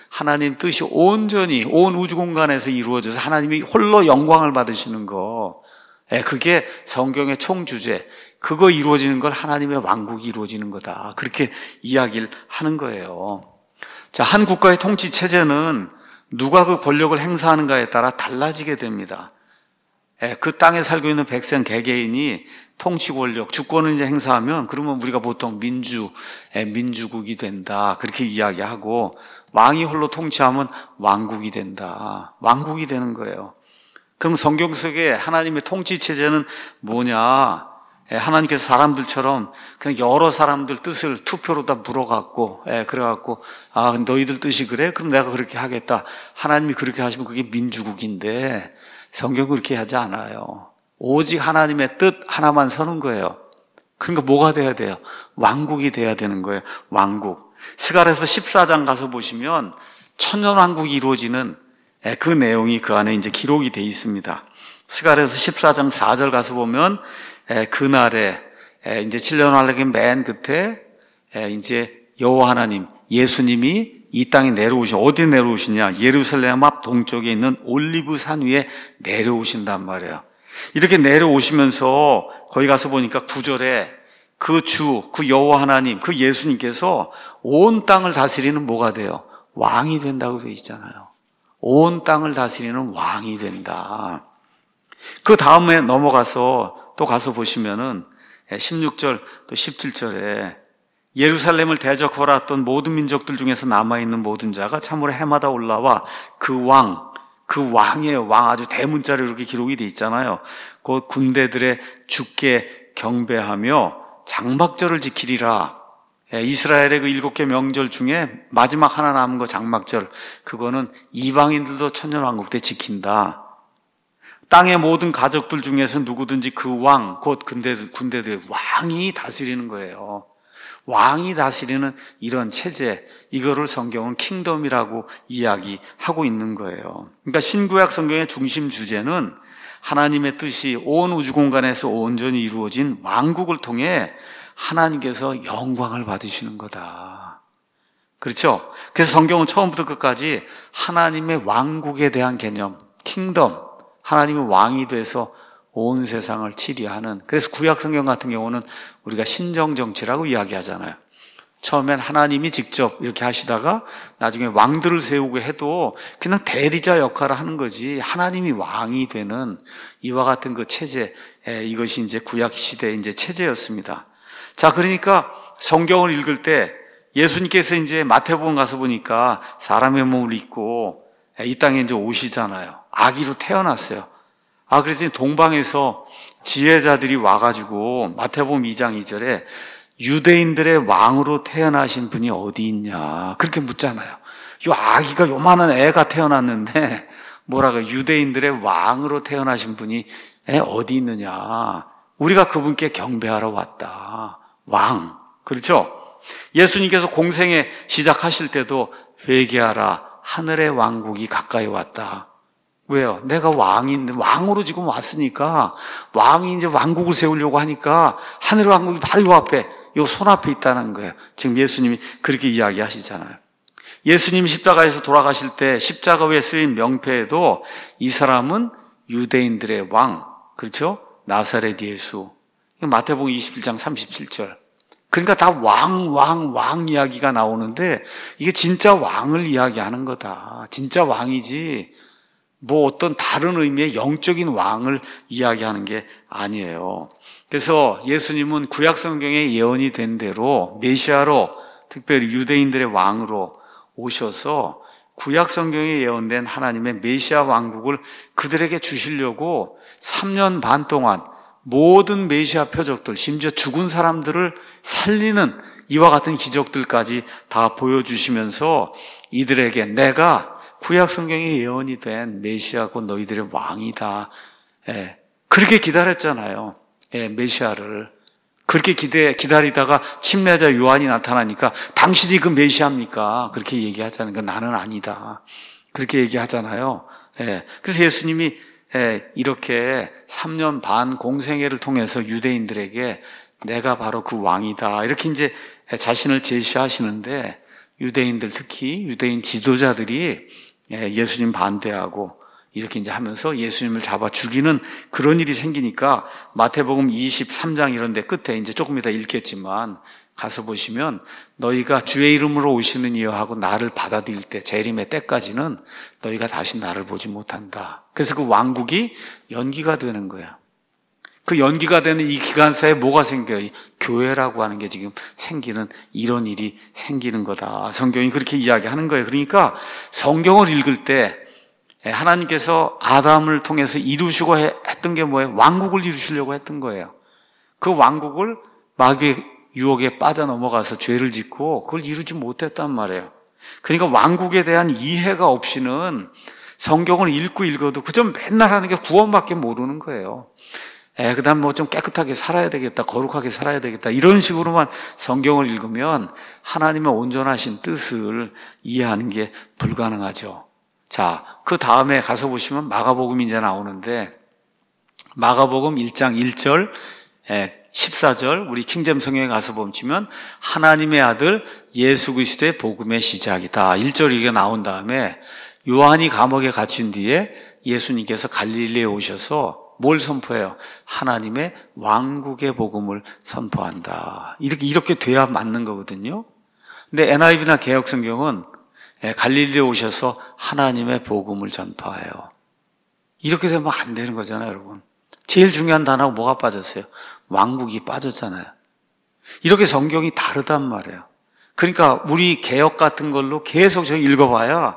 하나님 뜻이 온전히 온 우주 공간에서 이루어져서 하나님이 홀로 영광을 받으시는 거, 그게 성경의 총주제. 그거 이루어지는 걸 하나님의 왕국이 이루어지는 거다. 그렇게 이야기를 하는 거예요. 자, 한 국가의 통치 체제는 누가 그 권력을 행사하는가에 따라 달라지게 됩니다. 그 땅에 살고 있는 백성 개개인이 통치 권력, 주권을 이제 행사하면 그러면 우리가 보통 민주, 민주국이 된다. 그렇게 이야기하고 왕이 홀로 통치하면 왕국이 된다. 왕국이 되는 거예요. 그럼 성경 속에 하나님의 통치 체제는 뭐냐? 하나님께서 사람들처럼 그냥 여러 사람들 뜻을 투표로 다 물어갖고, 예, 그래갖고, 아, 너희들 뜻이 그래? 그럼 내가 그렇게 하겠다. 하나님이 그렇게 하시면 그게 민주국인데, 성경은 그렇게 하지 않아요. 오직 하나님의 뜻 하나만 서는 거예요. 그러니까 뭐가 돼야 돼요? 왕국이 돼야 되는 거예요. 왕국. 스가랴서 십사 장 가서 보시면 천년왕국이 이루어지는 그 내용이 그 안에 이제 기록이 돼 있습니다. 스가랴서 십사 장 사 절 가서 보면 그날에 이제 칠 년 왕국의 맨 끝에 이제 여호와 하나님, 예수님이 이 땅에 내려오시, 어디 내려오시냐? 예루살렘 앞 동쪽에 있는 올리브 산 위에 내려오신단 말이에요. 이렇게 내려오시면서 거기 가서 보니까 구 절에 그 주, 그 여호와 하나님, 그 예수님께서 온 땅을 다스리는 뭐가 돼요? 왕이 된다고 되어 있잖아요. 온 땅을 다스리는 왕이 된다. 그 다음에 넘어가서 또 가서 보시면은 십육 절 또 십칠 절에 예루살렘을 대적하러 왔던 모든 민족들 중에서 남아있는 모든 자가 참으로 해마다 올라와 그 왕, 그 왕의 왕 아주 대문자로 이렇게 기록이 돼 있잖아요. 그 군대들의 주께 경배하며 장막절을 지키리라. 이스라엘의 그 일곱 개 명절 중에 마지막 하나 남은 거 장막절, 그거는 이방인들도 천년왕국 때 지킨다. 땅의 모든 가족들 중에서 누구든지 그 왕, 곧 군대들, 군대들의 왕이 다스리는 거예요. 왕이 다스리는 이런 체제, 이거를 성경은 킹덤이라고 이야기하고 있는 거예요. 그러니까 신구약 성경의 중심 주제는 하나님의 뜻이 온 우주 공간에서 온전히 이루어진 왕국을 통해 하나님께서 영광을 받으시는 거다. 그렇죠? 그래서 성경은 처음부터 끝까지 하나님의 왕국에 대한 개념, 킹덤, 하나님의 왕이 돼서 온 세상을 치리하는, 그래서 구약 성경 같은 경우는 우리가 신정정치라고 이야기하잖아요. 처음엔 하나님이 직접 이렇게 하시다가 나중에 왕들을 세우고 해도 그냥 대리자 역할을 하는 거지, 하나님이 왕이 되는 이와 같은 그 체제, 이것이 이제 구약 시대의 이제 체제였습니다. 자, 그러니까 성경을 읽을 때 예수님께서 이제 마태복음 가서 보니까 사람의 몸을 입고 이 땅에 이제 오시잖아요. 아기로 태어났어요. 아, 그래서 동방에서 지혜자들이 와가지고 마태복음 이 장 이 절에 유대인들의 왕으로 태어나신 분이 어디 있냐 그렇게 묻잖아요. 요 아기가 요만한 애가 태어났는데 뭐라고 유대인들의 왕으로 태어나신 분이 어디 있느냐. 우리가 그분께 경배하러 왔다. 왕. 그렇죠? 예수님께서 공생에 시작하실 때도 회개하라. 하늘의 왕국이 가까이 왔다. 왜요? 내가 왕인데, 왕으로 지금 왔으니까, 왕이 이제 왕국을 세우려고 하니까, 하늘의 왕국이 바로 요 앞에, 요 손 앞에 있다는 거예요. 지금 예수님이 그렇게 이야기하시잖아요. 예수님이 십자가에서 돌아가실 때, 십자가 위에 쓰인 명패에도, 이 사람은 유대인들의 왕, 그렇죠? 나사렛 예수. 마태복음 이십일 장 삼십칠 절. 그러니까 다 왕, 왕, 왕 이야기가 나오는데, 이게 진짜 왕을 이야기하는 거다. 진짜 왕이지, 뭐 어떤 다른 의미의 영적인 왕을 이야기하는 게 아니에요. 그래서 예수님은 구약 성경에 예언이 된 대로 메시아로, 특별히 유대인들의 왕으로 오셔서 구약 성경에 예언된 하나님의 메시아 왕국을 그들에게 주시려고 삼 년 반 동안 모든 메시아 표적들, 심지어 죽은 사람들을 살리는 이와 같은 기적들까지 다 보여주시면서 이들에게 내가 구약 성경에 예언이 된 메시아고 너희들의 왕이다. 예, 그렇게 기다렸잖아요. 예, 메시아를. 그렇게 기대, 기다리다가 침례자 요한이 나타나니까 당신이 그 메시아입니까? 그렇게 얘기하잖아요. 그 나는 아니다. 그렇게 얘기하잖아요. 예, 그래서 예수님이 예, 이렇게 삼 년 반 공생애를 통해서 유대인들에게 내가 바로 그 왕이다. 이렇게 이제 자신을 제시하시는데 유대인들, 특히 유대인 지도자들이 예수님 반대하고 이렇게 이제 하면서 예수님을 잡아 죽이는 그런 일이 생기니까 마태복음 이십삼 장 이런 데 끝에 이제 조금 이따 읽겠지만 가서 보시면 너희가 주의 이름으로 오시는 이여 하고 나를 받아들일 때 재림의 때까지는 너희가 다시 나를 보지 못한다. 그래서 그 왕국이 연기가 되는 거야. 그 연기가 되는 이 기간사에 뭐가 생겨요? 교회라고 하는 게 지금 생기는 이런 일이 생기는 거다. 성경이 그렇게 이야기하는 거예요. 그러니까 성경을 읽을 때 하나님께서 아담을 통해서 이루시고 했던 게 뭐예요? 왕국을 이루시려고 했던 거예요. 그 왕국을 마귀의 유혹에 빠져넘어가서 죄를 짓고 그걸 이루지 못했단 말이에요. 그러니까 왕국에 대한 이해가 없이는 성경을 읽고 읽어도 그저 맨날 하는 게 구원밖에 모르는 거예요. 에, 그 다음 뭐 좀 깨끗하게 살아야 되겠다, 거룩하게 살아야 되겠다, 이런 식으로만 성경을 읽으면 하나님의 온전하신 뜻을 이해하는 게 불가능하죠. 자, 그 다음에 가서 보시면 마가복음이 이제 나오는데, 마가복음 일 장 일 절, 십사 절, 우리 킹잼 성경에 가서 보시면 하나님의 아들 예수 그리스도의 복음의 시작이다. 일 절 이게 나온 다음에 요한이 감옥에 갇힌 뒤에 예수님께서 갈릴리에 오셔서 뭘 선포해요? 하나님의 왕국의 복음을 선포한다. 이렇게, 이렇게 돼야 맞는 거거든요. 근데 엔 아이 브이나 개혁성경은 갈릴리에 오셔서 하나님의 복음을 전파해요. 이렇게 되면 안 되는 거잖아요, 여러분. 제일 중요한 단어가 뭐가 빠졌어요? 왕국이 빠졌잖아요. 이렇게 성경이 다르단 말이에요. 그러니까 우리 개혁 같은 걸로 계속 저 읽어봐야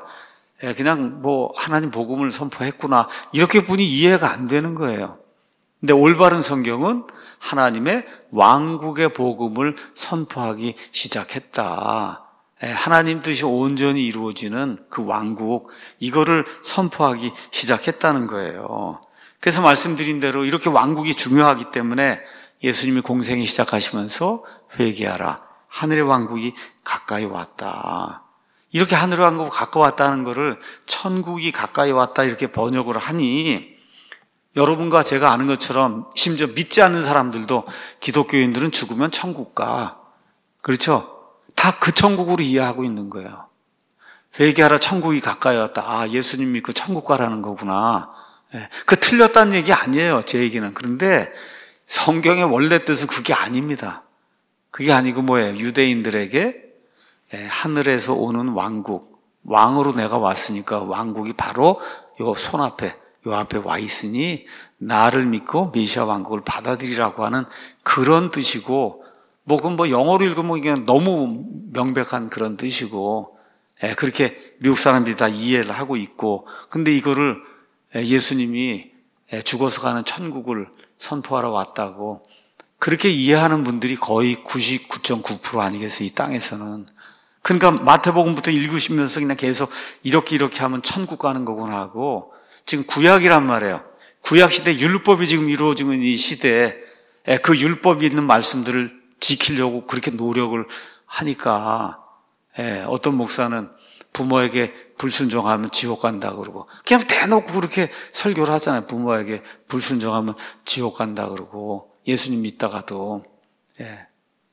그냥 뭐 하나님 복음을 선포했구나 이렇게 뿐이 이해가 안 되는 거예요. 근데 올바른 성경은 하나님의 왕국의 복음을 선포하기 시작했다. 하나님 뜻이 온전히 이루어지는 그 왕국, 이거를 선포하기 시작했다는 거예요. 그래서 말씀드린 대로 이렇게 왕국이 중요하기 때문에 예수님이 공생이 시작하시면서 회개하라. 하늘의 왕국이 가까이 왔다. 이렇게 하늘의 왕국이 가까이 왔다는 거를 천국이 가까이 왔다 이렇게 번역을 하니, 여러분과 제가 아는 것처럼 심지어 믿지 않는 사람들도 기독교인들은 죽으면 천국 가. 그렇죠? 다 그 천국으로 이해하고 있는 거예요. 회개하라, 천국이 가까이 왔다. 아, 예수님 믿고 천국 가라는 거구나. 그 틀렸다는 얘기 아니에요, 제 얘기는. 그런데 성경의 원래 뜻은 그게 아닙니다. 그게 아니고 뭐예요? 유대인들에게 하늘에서 오는 왕국, 왕으로 내가 왔으니까 왕국이 바로 요 손앞에, 요 앞에 와 있으니 나를 믿고 메시아 왕국을 받아들이라고 하는 그런 뜻이고, 뭐 그건 뭐 영어로 읽으면 이게 너무 명백한 그런 뜻이고, 그렇게 미국 사람들이 다 이해를 하고 있고, 근데 이거를 예수님이 죽어서 가는 천국을 선포하러 왔다고 그렇게 이해하는 분들이 거의 구십구 점 구 퍼센트 아니겠어요, 이 땅에서는. 그러니까 마태복음부터 읽으시면서 그냥 계속 이렇게 이렇게 하면 천국 가는 거구나 하고, 지금 구약이란 말이에요. 구약 시대 율법이 지금 이루어지는 이 시대에 그 율법이 있는 말씀들을 지키려고 그렇게 노력을 하니까, 어떤 목사는 부모에게 불순종하면 지옥 간다 그러고, 그냥 대놓고 그렇게 설교를 하잖아요. 부모에게 불순종하면 지옥 간다 그러고, 예수님 믿다가도. 예.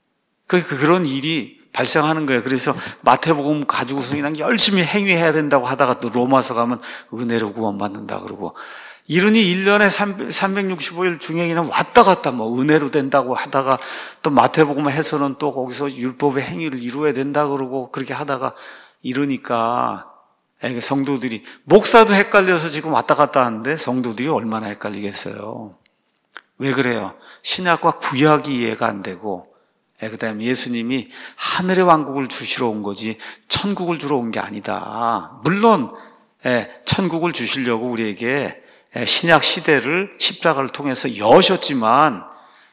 그런 일이 발생하는 거예요. 그래서 마태복음 가지고서 그냥 열심히 행위해야 된다고 하다가 또 로마서 가면 은혜로 구원받는다 그러고, 이러니 일 년에 삼백육십오 일 중에 그냥 왔다 갔다 뭐 은혜로 된다고 하다가 또 마태복음 해서는 또 거기서 율법의 행위를 이루어야 된다 그러고, 그렇게 하다가 이러니까 성도들이, 목사도 헷갈려서 지금 왔다 갔다 하는데 성도들이 얼마나 헷갈리겠어요. 왜 그래요? 신약과 구약이 이해가 안 되고, 그 다음에 예수님이 하늘의 왕국을 주시러 온 거지 천국을 주러 온 게 아니다. 물론 천국을 주시려고 우리에게 신약 시대를 십자가를 통해서 여셨지만,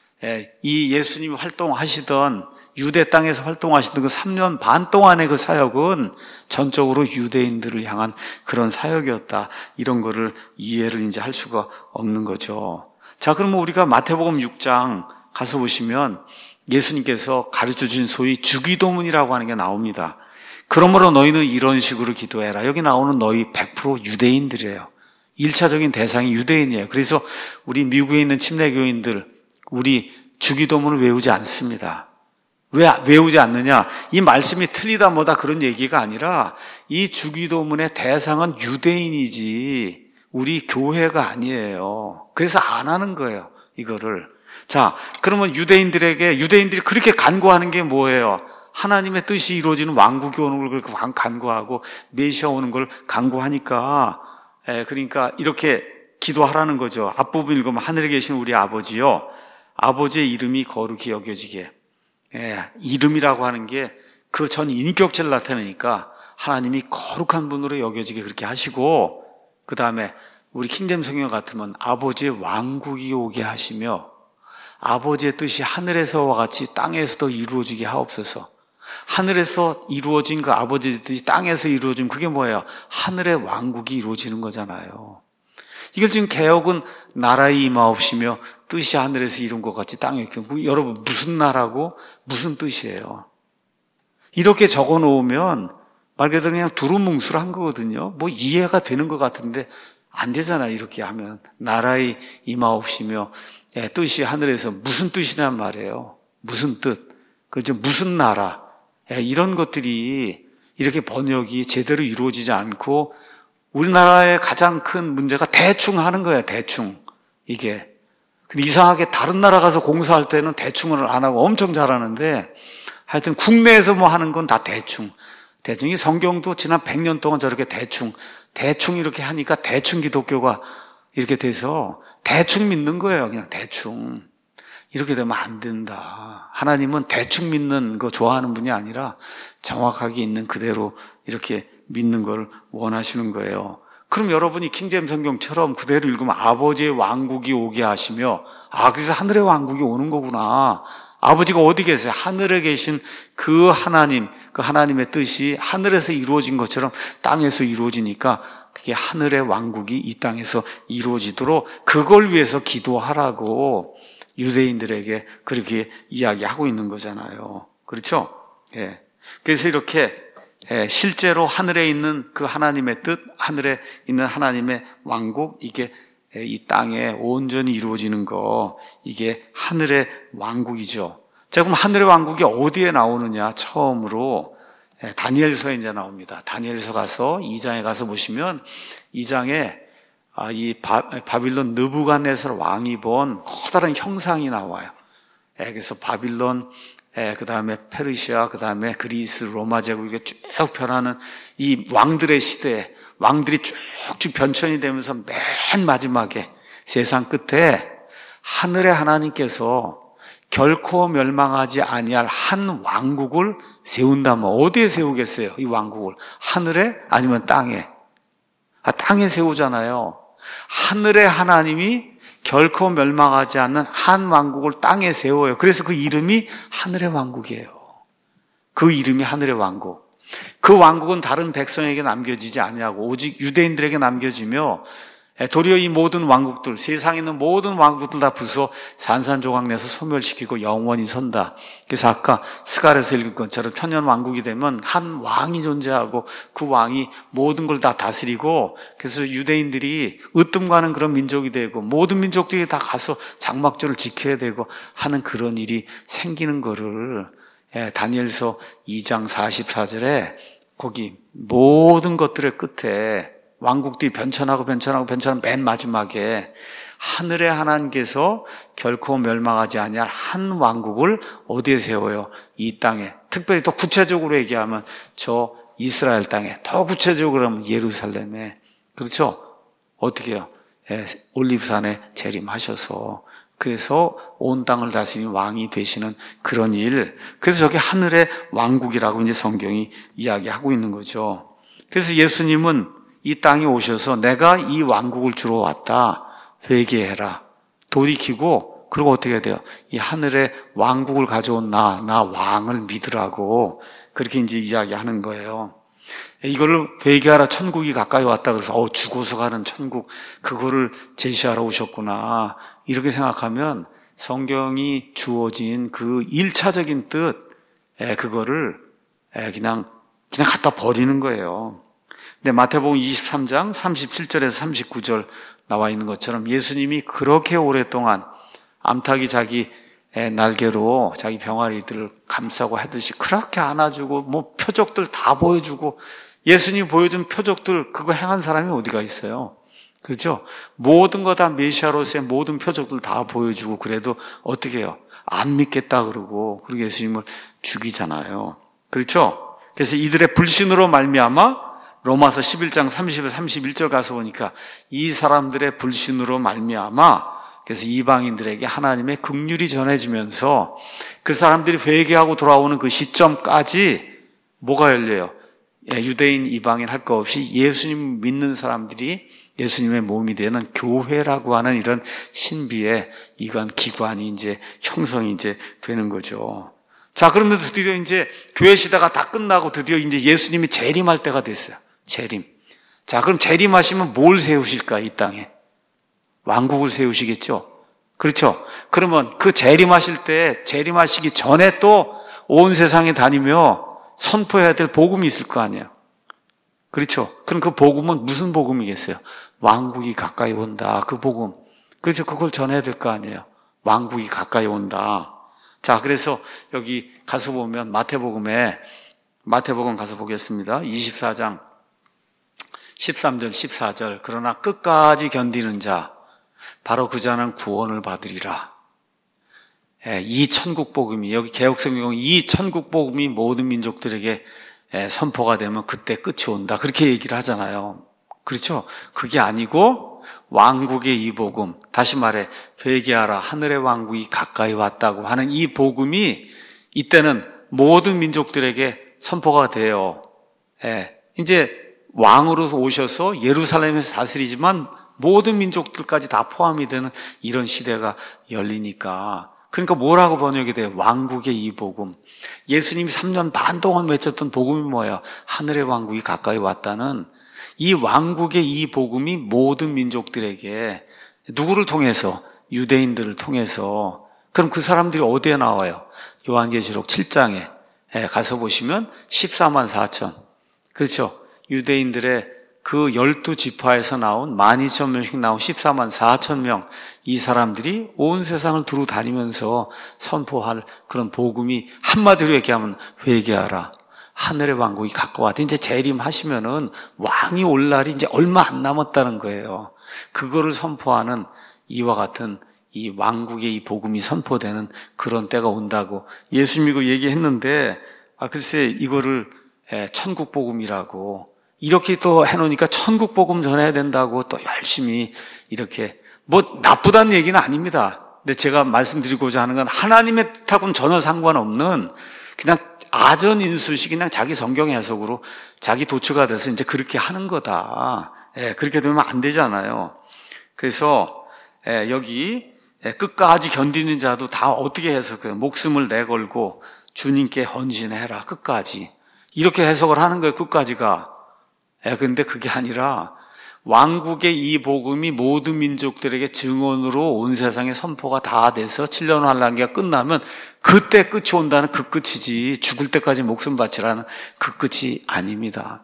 이 예수님이 활동하시던 유대 땅에서 활동하시던 그 삼 년 반 동안의 그 사역은 전적으로 유대인들을 향한 그런 사역이었다. 이런 거를 이해를 이제 할 수가 없는 거죠. 자, 그러면 우리가 마태복음 육 장 가서 보시면 예수님께서 가르쳐 주신 소위 주기도문이라고 하는 게 나옵니다. 그러므로 너희는 이런 식으로 기도해라. 여기 나오는 너희 백 퍼센트 유대인들이에요. 일차적인 대상이 유대인이에요. 그래서 우리 미국에 있는 침례교인들, 우리 주기도문을 외우지 않습니다. 왜 외우지 않느냐? 이 말씀이 틀리다 뭐다 그런 얘기가 아니라 이 주기도문의 대상은 유대인이지 우리 교회가 아니에요. 그래서 안 하는 거예요, 이거를. 자, 그러면 유대인들에게, 유대인들이 그렇게 간구하는 게 뭐예요? 하나님의 뜻이 이루어지는 왕국이 오는 걸 그렇게 간구하고 메시아 오는 걸 간구하니까, 예, 그러니까 이렇게 기도하라는 거죠. 앞부분 읽으면 하늘에 계신 우리 아버지요, 아버지의 이름이 거룩히 여겨지게. 예, 이름이라고 하는 게 그 전 인격체를 나타내니까 하나님이 거룩한 분으로 여겨지게 그렇게 하시고, 그 다음에 우리 킹잼 성경 같으면 아버지의 왕국이 오게 하시며 아버지의 뜻이 하늘에서와 같이 땅에서도 이루어지게 하옵소서. 하늘에서 이루어진 그 아버지의 뜻이 땅에서 이루어진 그게 뭐예요? 하늘의 왕국이 이루어지는 거잖아요. 이걸 지금 개혁은 나라의 임하옵시며 뜻이 하늘에서 이룬 것 같이 땅에 이렇게. 여러분 무슨 나라고 무슨 뜻이에요? 이렇게 적어 놓으면 말 그대로 그냥 두루뭉술한 거거든요. 뭐 이해가 되는 것 같은데 안 되잖아요. 이렇게 하면 나라의 임하옵시며 예, 뜻이 하늘에서 무슨 뜻이란 말이에요. 무슨 뜻? 그죠? 무슨 나라? 예, 이런 것들이 이렇게 번역이 제대로 이루어지지 않고 우리나라의 가장 큰 문제가 대충 하는 거예요. 대충 이게. 근데 이상하게 다른 나라 가서 공사할 때는 대충을 안 하고 엄청 잘하는데 하여튼 국내에서 뭐 하는 건 다 대충. 대충 이 성경도 지난 백 년 동안 저렇게 대충 대충 이렇게 하니까 대충 기독교가 이렇게 돼서 대충 믿는 거예요. 그냥 대충. 이렇게 되면 안 된다. 하나님은 대충 믿는 거 좋아하는 분이 아니라 정확하게 있는 그대로 이렇게 믿는 걸 원하시는 거예요. 그럼 여러분이 킹제임 성경처럼 그대로 읽으면 아버지의 왕국이 오게 하시며, 아, 그래서 하늘의 왕국이 오는 거구나. 아버지가 어디 계세요? 하늘에 계신 그 하나님, 그 하나님의 뜻이 하늘에서 이루어진 것처럼 땅에서 이루어지니까 그게 하늘의 왕국이 이 땅에서 이루어지도록 그걸 위해서 기도하라고 유대인들에게 그렇게 이야기하고 있는 거잖아요. 그렇죠? 예. 그래서 이렇게 실제로 하늘에 있는 그 하나님의 뜻, 하늘에 있는 하나님의 왕국, 이게 이 땅에 온전히 이루어지는 거, 이게 하늘의 왕국이죠. 자, 그럼 하늘의 왕국이 어디에 나오느냐? 처음으로 다니엘서에 이제 나옵니다. 다니엘서 가서 이 장에 가서 보시면 이 장에 이 바빌론 느부갓네살 왕이 본 커다란 형상이 나와요. 그래서 바빌론, 그 다음에 페르시아, 그 다음에 그리스, 로마 제국이 쭉 변하는 이 왕들의 시대에 왕들이 쭉쭉 변천이 되면서 맨 마지막에 세상 끝에 하늘의 하나님께서 결코 멸망하지 아니할 한 왕국을 세운다면 어디에 세우겠어요? 이 왕국을 하늘에 아니면 땅에? 아, 땅에 세우잖아요. 하늘의 하나님이 결코 멸망하지 않는 한 왕국을 땅에 세워요. 그래서 그 이름이 하늘의 왕국이에요. 그 이름이 하늘의 왕국. 그 왕국은 다른 백성에게 남겨지지 아니하고 오직 유대인들에게 남겨지며 도리어 이 모든 왕국들, 세상에 있는 모든 왕국들 다 부숴 산산조각내서 소멸시키고 영원히 선다. 그래서 아까 스갈에서 읽은 것처럼 천년 왕국이 되면 한 왕이 존재하고 그 왕이 모든 걸 다 다스리고, 그래서 유대인들이 으뜸가는 그런 민족이 되고 모든 민족들이 다 가서 장막절을 지켜야 되고 하는 그런 일이 생기는 거를 다니엘서 이 장 사십사 절에 거기 모든 것들의 끝에 왕국들이 변천하고 변천하고 변천하고 맨 마지막에 하늘의 하나님께서 결코 멸망하지 아니할 한 왕국을 어디에 세워요? 이 땅에. 특별히 더 구체적으로 얘기하면 저 이스라엘 땅에, 더 구체적으로 하면 예루살렘에. 그렇죠? 어떻게 해요? 예, 올리브산에 재림하셔서 그래서 온 땅을 다스리는 왕이 되시는 그런 일. 그래서 저게 하늘의 왕국이라고 이제 성경이 이야기하고 있는 거죠. 그래서 예수님은 이 땅에 오셔서 내가 이 왕국을 주러 왔다. 회개해라. 돌이키고, 그리고 어떻게 해야 돼요? 이 하늘의 왕국을 가져온 나, 나 왕을 믿으라고 그렇게 이제 이야기하는 거예요. 이거를 회개하라, 천국이 가까이 왔다 그래서 어, 죽어서 가는 천국, 그거를 제시하러 오셨구나. 이렇게 생각하면 성경이 주어진 그 일차적인 뜻, 그거를 그냥, 그냥 갖다 버리는 거예요. 근데 마태복음 이십삼 장 삼십칠 절에서 삼십구 절 나와 있는 것처럼 예수님이 그렇게 오랫동안 암탉이 자기 날개로 자기 병아리들을 감싸고 하듯이 그렇게 안아주고 뭐 표적들 다 보여주고 예수님이 보여준 표적들 그거 행한 사람이 어디가 있어요? 그렇죠? 모든 거 다 메시아로서의 모든 표적들 다 보여주고 그래도 어떻게 해요? 안 믿겠다 그러고 그리고 예수님을 죽이잖아요. 그렇죠? 그래서 이들의 불신으로 말미암아 로마서 십일 장 삼십에서 삼십일 절 가서 보니까 이 사람들의 불신으로 말미암아 그래서 이방인들에게 하나님의 긍휼이 전해지면서 그 사람들이 회개하고 돌아오는 그 시점까지 뭐가 열려요? 유대인, 이방인 할 거 없이 예수님 믿는 사람들이 예수님의 몸이 되는 교회라고 하는 이런 신비의 이관 기관이 이제 형성이 이제 되는 거죠. 자, 그런데 드디어 이제 교회 시대가 다 끝나고 드디어 이제 예수님이 재림할 때가 됐어요. 재림. 자, 그럼 재림하시면 뭘 세우실까, 이 땅에? 왕국을 세우시겠죠? 그렇죠? 그러면 그 재림하실 때, 재림하시기 전에 또 온 세상에 다니며 선포해야 될 복음이 있을 거 아니에요? 그렇죠? 그럼 그 복음은 무슨 복음이겠어요? 왕국이 가까이 온다. 그 복음. 그래서 그걸 전해야 될 거 아니에요? 왕국이 가까이 온다. 자, 그래서 여기 가서 보면 마태복음에, 마태복음 가서 보겠습니다. 이십사 장 십삼 절, 십사 절. 그러나 끝까지 견디는 자, 바로 그 자는 구원을 받으리라. 예, 이 천국 복음이, 여기 개역성경 이 천국 복음이 모든 민족들에게 예, 선포가 되면 그때 끝이 온다. 그렇게 얘기를 하잖아요. 그렇죠? 그게 아니고 왕국의 이 복음, 다시 말해 회개하라 하늘의 왕국이 가까이 왔다고 하는 이 복음이 이때는 모든 민족들에게 선포가 돼요. 예, 이제 왕으로 오셔서 예루살렘에서 다스리지만 모든 민족들까지 다 포함이 되는 이런 시대가 열리니까 그러니까 뭐라고 번역이 돼요? 왕국의 이 복음. 예수님이 삼 년 반 동안 외쳤던 복음이 뭐예요? 하늘의 왕국이 가까이 왔다는 이 왕국의 이 복음이 모든 민족들에게 누구를 통해서? 유대인들을 통해서. 그럼 그 사람들이 어디에 나와요? 요한계시록 칠 장에 가서 보시면 십사만 사천. 그렇죠? 유대인들의 그 열두 지파에서 나온 만 이천 명씩 나온 십사만 사천 명, 이 사람들이 온 세상을 두루 다니면서 선포할 그런 복음이 한마디로 얘기하면 회개하라. 하늘의 왕국이 가까웠다. 이제 재림하시면은 왕이 올 날이 이제 얼마 안 남았다는 거예요. 그거를 선포하는 이와 같은 이 왕국의 이 복음이 선포되는 그런 때가 온다고 예수님이 그 얘기했는데, 아, 글쎄 이거를 천국 복음이라고 이렇게 또 해놓으니까 천국 복음 전해야 된다고 또 열심히 이렇게, 뭐 나쁘다는 얘기는 아닙니다. 근데 제가 말씀드리고자 하는 건 하나님의 뜻하고는 전혀 상관없는 그냥 아전인수식 그냥 자기 성경 해석으로 자기 도처가 돼서 이제 그렇게 하는 거다. 예, 그렇게 되면 안 되잖아요. 그래서 예, 여기 예, 끝까지 견디는 자도 다 어떻게 해석해요? 목숨을 내걸고 주님께 헌신해라. 끝까지. 이렇게 해석을 하는 거예요. 끝까지가. 예, 근데 그게 아니라 왕국의 이 복음이 모든 민족들에게 증언으로 온 세상에 선포가 다 돼서 칠 년 환란기가 끝나면 그때 끝이 온다는 그 끝이지, 죽을 때까지 목숨 바치라는 그 끝이 아닙니다.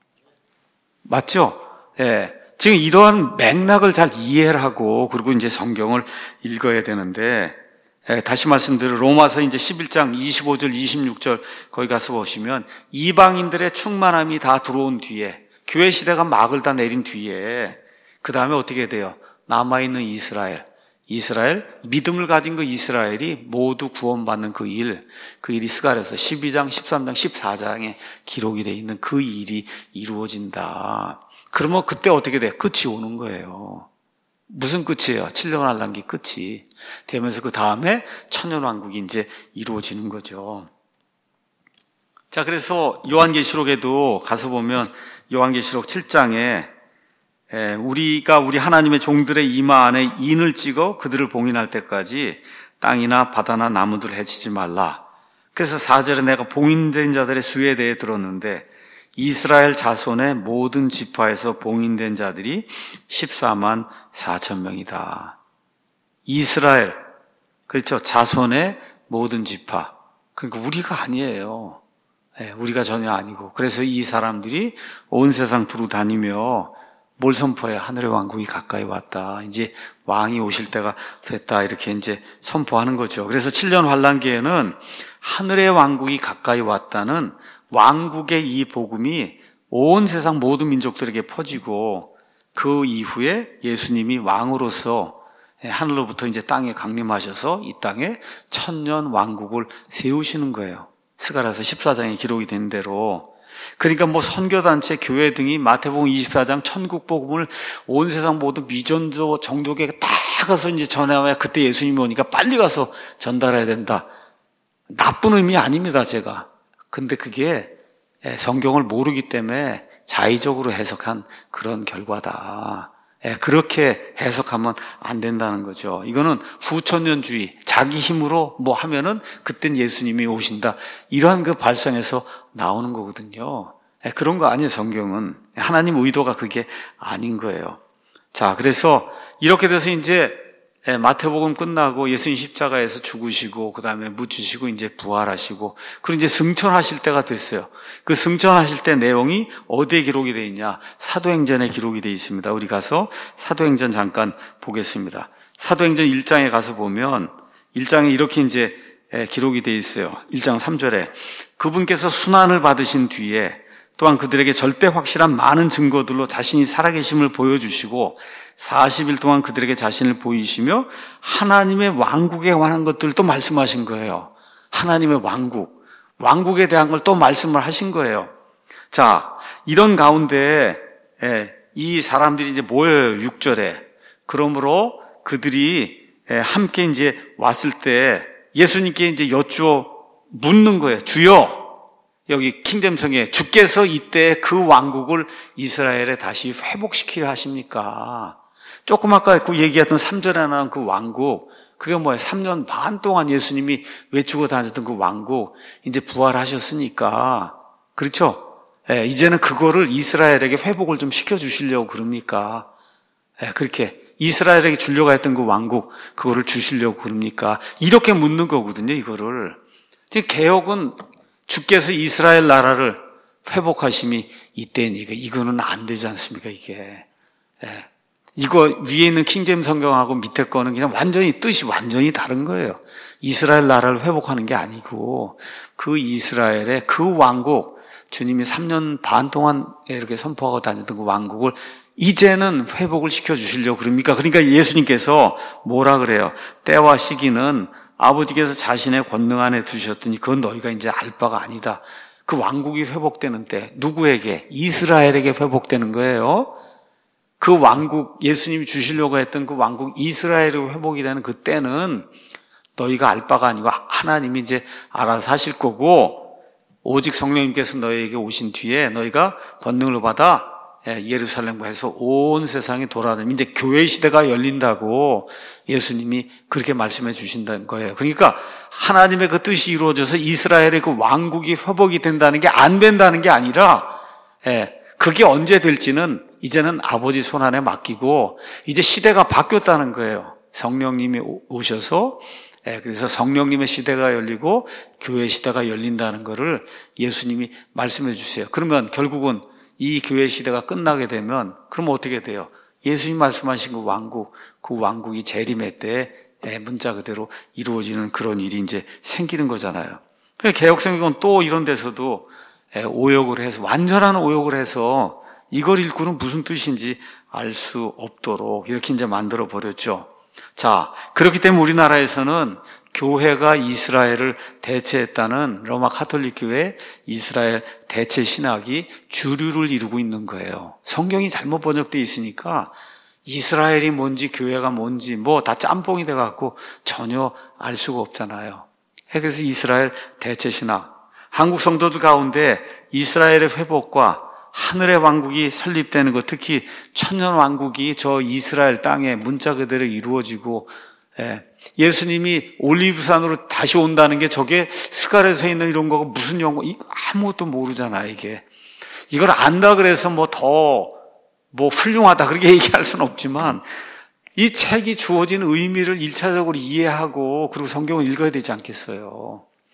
맞죠? 예. 지금 이러한 맥락을 잘 이해를 하고 그리고 이제 성경을 읽어야 되는데, 예, 다시 말씀드려 로마서 이제 십일 장 이십오 절 이십육 절 거기 가서 보시면 이방인들의 충만함이 다 들어온 뒤에, 교회 시대가 막을 다 내린 뒤에 그 다음에 어떻게 돼요? 남아있는 이스라엘, 이스라엘 믿음을 가진 그 이스라엘이 모두 구원받는 그 일, 그 일이 스가랴서 십이 장 십삼 장 십사 장에 기록이 되어 있는 그 일이 이루어진다. 그러면 그때 어떻게 돼? 끝이 오는 거예요. 무슨 끝이에요? 칠 년 환란기 끝이 되면서 그 다음에 천년 왕국이 이제 이루어지는 거죠. 자, 그래서 요한계시록에도 가서 보면 요한계시록 칠 장에 우리가 우리 하나님의 종들의 이마 안에 인을 찍어 그들을 봉인할 때까지 땅이나 바다나 나무들을 해치지 말라. 그래서 사 절에 내가 봉인된 자들의 수에 대해 들었는데 이스라엘 자손의 모든 지파에서 봉인된 자들이 십사만 사천 명이다. 이스라엘, 그렇죠? 자손의 모든 지파. 그러니까 우리가 아니에요. 네, 우리가 전혀 아니고. 그래서 이 사람들이 온 세상 두루 다니며 뭘 선포해요? 하늘의 왕국이 가까이 왔다. 이제 왕이 오실 때가 됐다. 이렇게 이제 선포하는 거죠. 그래서 칠 년 환란기에는 하늘의 왕국이 가까이 왔다는 왕국의 이 복음이 온 세상 모든 민족들에게 퍼지고, 그 이후에 예수님이 왕으로서 하늘로부터 이제 땅에 강림하셔서 이 땅에 천년 왕국을 세우시는 거예요. 스가랴서 십사 장에 기록이 된 대로. 그러니까 뭐 선교단체, 교회 등이 마태복음 이십사 장 천국 복음을 온 세상 모든 미전도 정독에 다 가서 이제 전해와야 그때 예수님이 오니까 빨리 가서 전달해야 된다. 나쁜 의미 아닙니다, 제가. 근데 그게 성경을 모르기 때문에 자의적으로 해석한 그런 결과다. 그렇게 해석하면 안 된다는 거죠. 이거는 후천년주의, 자기 힘으로 뭐 하면은 그땐 예수님이 오신다. 이러한 그 발상에서 나오는 거거든요. 그런 거 아니에요, 성경은. 하나님 의도가 그게 아닌 거예요. 자, 그래서 이렇게 돼서 이제 마태복음 끝나고 예수님 십자가에서 죽으시고, 그 다음에 묻히시고, 이제 부활하시고, 그리고 이제 승천하실 때가 됐어요. 그 승천하실 때 내용이 어디에 기록이 되어 있냐? 사도행전에 기록이 되어 있습니다. 우리 가서 사도행전 잠깐 보겠습니다. 사도행전 일 장에 가서 보면, 일 장에 이렇게 이제 기록이 되어 있어요. 일 장 삼 절에. 그분께서 순환을 받으신 뒤에 또한 그들에게 절대 확실한 많은 증거들로 자신이 살아계심을 보여주시고, 사십 일 동안 그들에게 자신을 보이시며 하나님의 왕국에 관한 것들을 또 말씀하신 거예요. 하나님의 왕국, 왕국에 대한 걸 또 말씀을 하신 거예요. 자, 이런 가운데 이 사람들이 이제 모여요. 육 절에. 그러므로 그들이 함께 이제 왔을 때 예수님께 이제 여쭈어 묻는 거예요. 주여, 여기 킹잼성에 주께서 이때 그 왕국을 이스라엘에 다시 회복시키려 하십니까? 조금 아까 얘기했던 삼 절에 나온 그 왕국, 그게 뭐예요? 삼 년 반 동안 예수님이 외치고 다녔던 그 왕국, 이제 부활하셨으니까, 그렇죠? 예, 이제는 그거를 이스라엘에게 회복을 좀 시켜주시려고 그럽니까? 예, 그렇게 이스라엘에게 주려고 했던 그 왕국, 그거를 주시려고 그럽니까? 이렇게 묻는 거거든요, 이거를. 개혁은 주께서 이스라엘 나라를 회복하심이 이때니까 이거는 안 되지 않습니까, 이게. 예. 이거 위에 있는 킹제임스 성경하고 밑에 거는 그냥 완전히 뜻이 완전히 다른 거예요. 이스라엘 나라를 회복하는 게 아니고 그 이스라엘의 그 왕국, 주님이 삼 년 반 동안 이렇게 선포하고 다녔던 그 왕국을 이제는 회복을 시켜주시려고 그럽니까? 그러니까 예수님께서 뭐라 그래요? 때와 시기는 아버지께서 자신의 권능 안에 두셨더니 그건 너희가 이제 알 바가 아니다. 그 왕국이 회복되는 때 누구에게? 이스라엘에게 회복되는 거예요. 그 왕국, 예수님이 주시려고 했던 그 왕국 이스라엘이 회복이 되는 그때는 너희가 알 바가 아니고 하나님이 이제 알아서 하실 거고, 오직 성령님께서 너희에게 오신 뒤에 너희가 권능을 받아 예루살렘과 해서 온 세상에 돌아다니면 이제 교회 시대가 열린다고 예수님이 그렇게 말씀해 주신다는 거예요. 그러니까 하나님의 그 뜻이 이루어져서 이스라엘의 그 왕국이 회복이 된다는 게 안 된다는 게 아니라, 그게 언제 될지는 이제는 아버지 손안에 맡기고 이제 시대가 바뀌었다는 거예요. 성령님이 오셔서, 그래서 성령님의 시대가 열리고 교회 시대가 열린다는 거를 예수님이 말씀해 주세요. 그러면 결국은 이 교회 시대가 끝나게 되면 그럼 어떻게 돼요? 예수님 말씀하신 그 왕국, 그 왕국이 재림의 때 문자 그대로 이루어지는 그런 일이 이제 생기는 거잖아요. 개혁성경은 또 이런 데서도 오역을 해서, 완전한 오역을 해서 이걸 읽고는 무슨 뜻인지 알 수 없도록 이렇게 이제 만들어 버렸죠. 자, 그렇기 때문에 우리나라에서는 교회가 이스라엘을 대체했다는 로마 카톨릭 교회 이스라엘 대체 신학이 주류를 이루고 있는 거예요. 성경이 잘못 번역되어 있으니까 이스라엘이 뭔지 교회가 뭔지 뭐 다 짬뽕이 돼갖고 전혀 알 수가 없잖아요. 그래서 이스라엘 대체 신학, 한국 성도들 가운데 이스라엘의 회복과 하늘의 왕국이 설립되는 것, 특히 천년 왕국이 저 이스라엘 땅에 문자 그대로 이루어지고, 예, 예수님이 올리브산으로 다시 온다는 게 저게 스가랴서에 있는 이런 거가 무슨 영광, 아무것도 모르잖아, 이게. 이걸 안다 그래서 뭐 더, 뭐 훌륭하다 그렇게 얘기할 수는 없지만 이 책이 주어진 의미를 일차적으로 이해하고 그리고 성경을 읽어야 되지 않겠어요.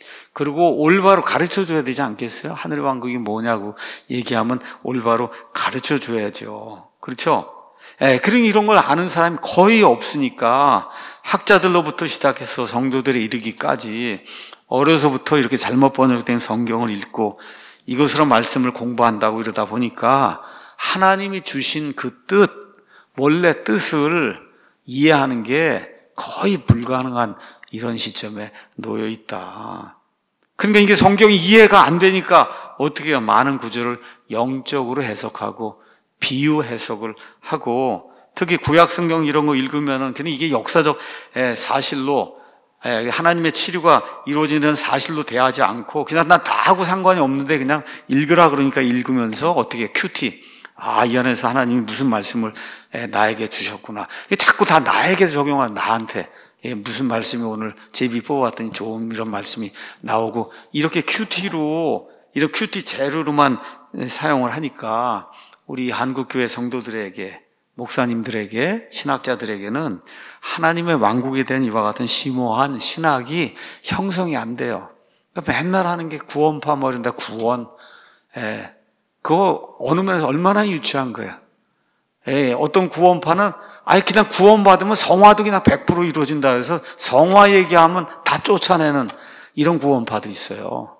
그리고 올바로 가르쳐 줘야 되지 않겠어요? 하늘의 왕국이 뭐냐고 얘기하면 올바로 가르쳐 줘야죠. 그렇죠? 예, 그러니 이런 걸 아는 사람이 거의 없으니까 학자들로부터 시작해서 성도들에 이르기까지 어려서부터 이렇게 잘못 번역된 성경을 읽고 이것으로 말씀을 공부한다고 이러다 보니까 하나님이 주신 그 뜻, 원래 뜻을 이해하는 게 거의 불가능한 이런 시점에 놓여 있다. 그러니까 이게 성경이 이해가 안 되니까 어떻게 해요? 많은 구절을 영적으로 해석하고 비유 해석을 하고, 특히 구약 성경 이런 거 읽으면은 그냥 이게 역사적 사실로 하나님의 치료가 이루어지는 사실로 대하지 않고 그냥 난 다 하고 상관이 없는데 그냥 읽으라 그러니까 읽으면서 어떻게 큐티, 아, 이 안에서 하나님이 무슨 말씀을 나에게 주셨구나. 자꾸 다 나에게 적용한, 나한테 무슨 말씀이 오늘 제비 뽑아봤더니 좋은 이런 말씀이 나오고, 이렇게 큐티로, 이런 큐티 재료로만 사용을 하니까 우리 한국교회 성도들에게, 목사님들에게, 신학자들에게는 하나님의 왕국에 대한 이와 같은 심오한 신학이 형성이 안 돼요. 그러니까 맨날 하는 게 구원파 뭐 이런다, 구원. 예. 그거 어느 면에서 얼마나 유치한 거야. 예. 어떤 구원파는 아예 그냥 구원받으면 성화도 그냥 백 퍼센트 이루어진다 해서 성화 얘기하면 다 쫓아내는 이런 구원파도 있어요.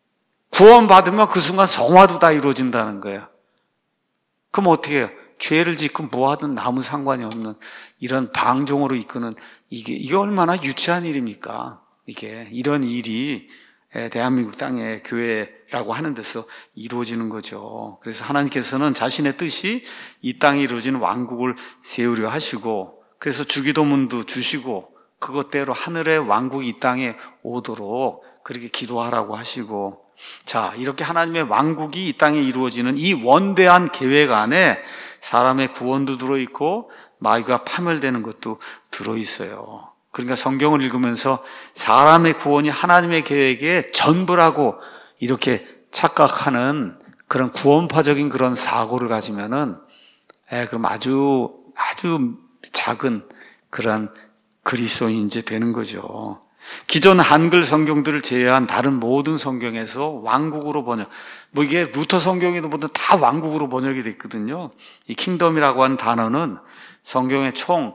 구원받으면 그 순간 성화도 다 이루어진다는 거예요. 그럼 어떻게 해요? 죄를 짓고 뭐하든 아무 상관이 없는 이런 방종으로 이끄는, 이게, 이게 얼마나 유치한 일입니까? 이게, 이런 일이 대한민국 땅의 교회라고 하는 데서 이루어지는 거죠. 그래서 하나님께서는 자신의 뜻이 이 땅에 이루어지는 왕국을 세우려 하시고, 그래서 주기도문도 주시고, 그것대로 하늘의 왕국이 이 땅에 오도록 그렇게 기도하라고 하시고, 자, 이렇게 하나님의 왕국이 이 땅에 이루어지는 이 원대한 계획 안에 사람의 구원도 들어있고 마귀가 파멸되는 것도 들어있어요. 그러니까 성경을 읽으면서 사람의 구원이 하나님의 계획의 전부라고 이렇게 착각하는 그런 구원파적인 그런 사고를 가지면은, 에, 그럼 아주, 아주 작은 그런 그리스도인이 되는 거죠. 기존 한글 성경들을 제외한 다른 모든 성경에서 왕국으로 번역, 뭐 이게 루터 성경에도 보면 다 왕국으로 번역이 됐거든요. 이 킹덤이라고 하는 단어는 성경에 총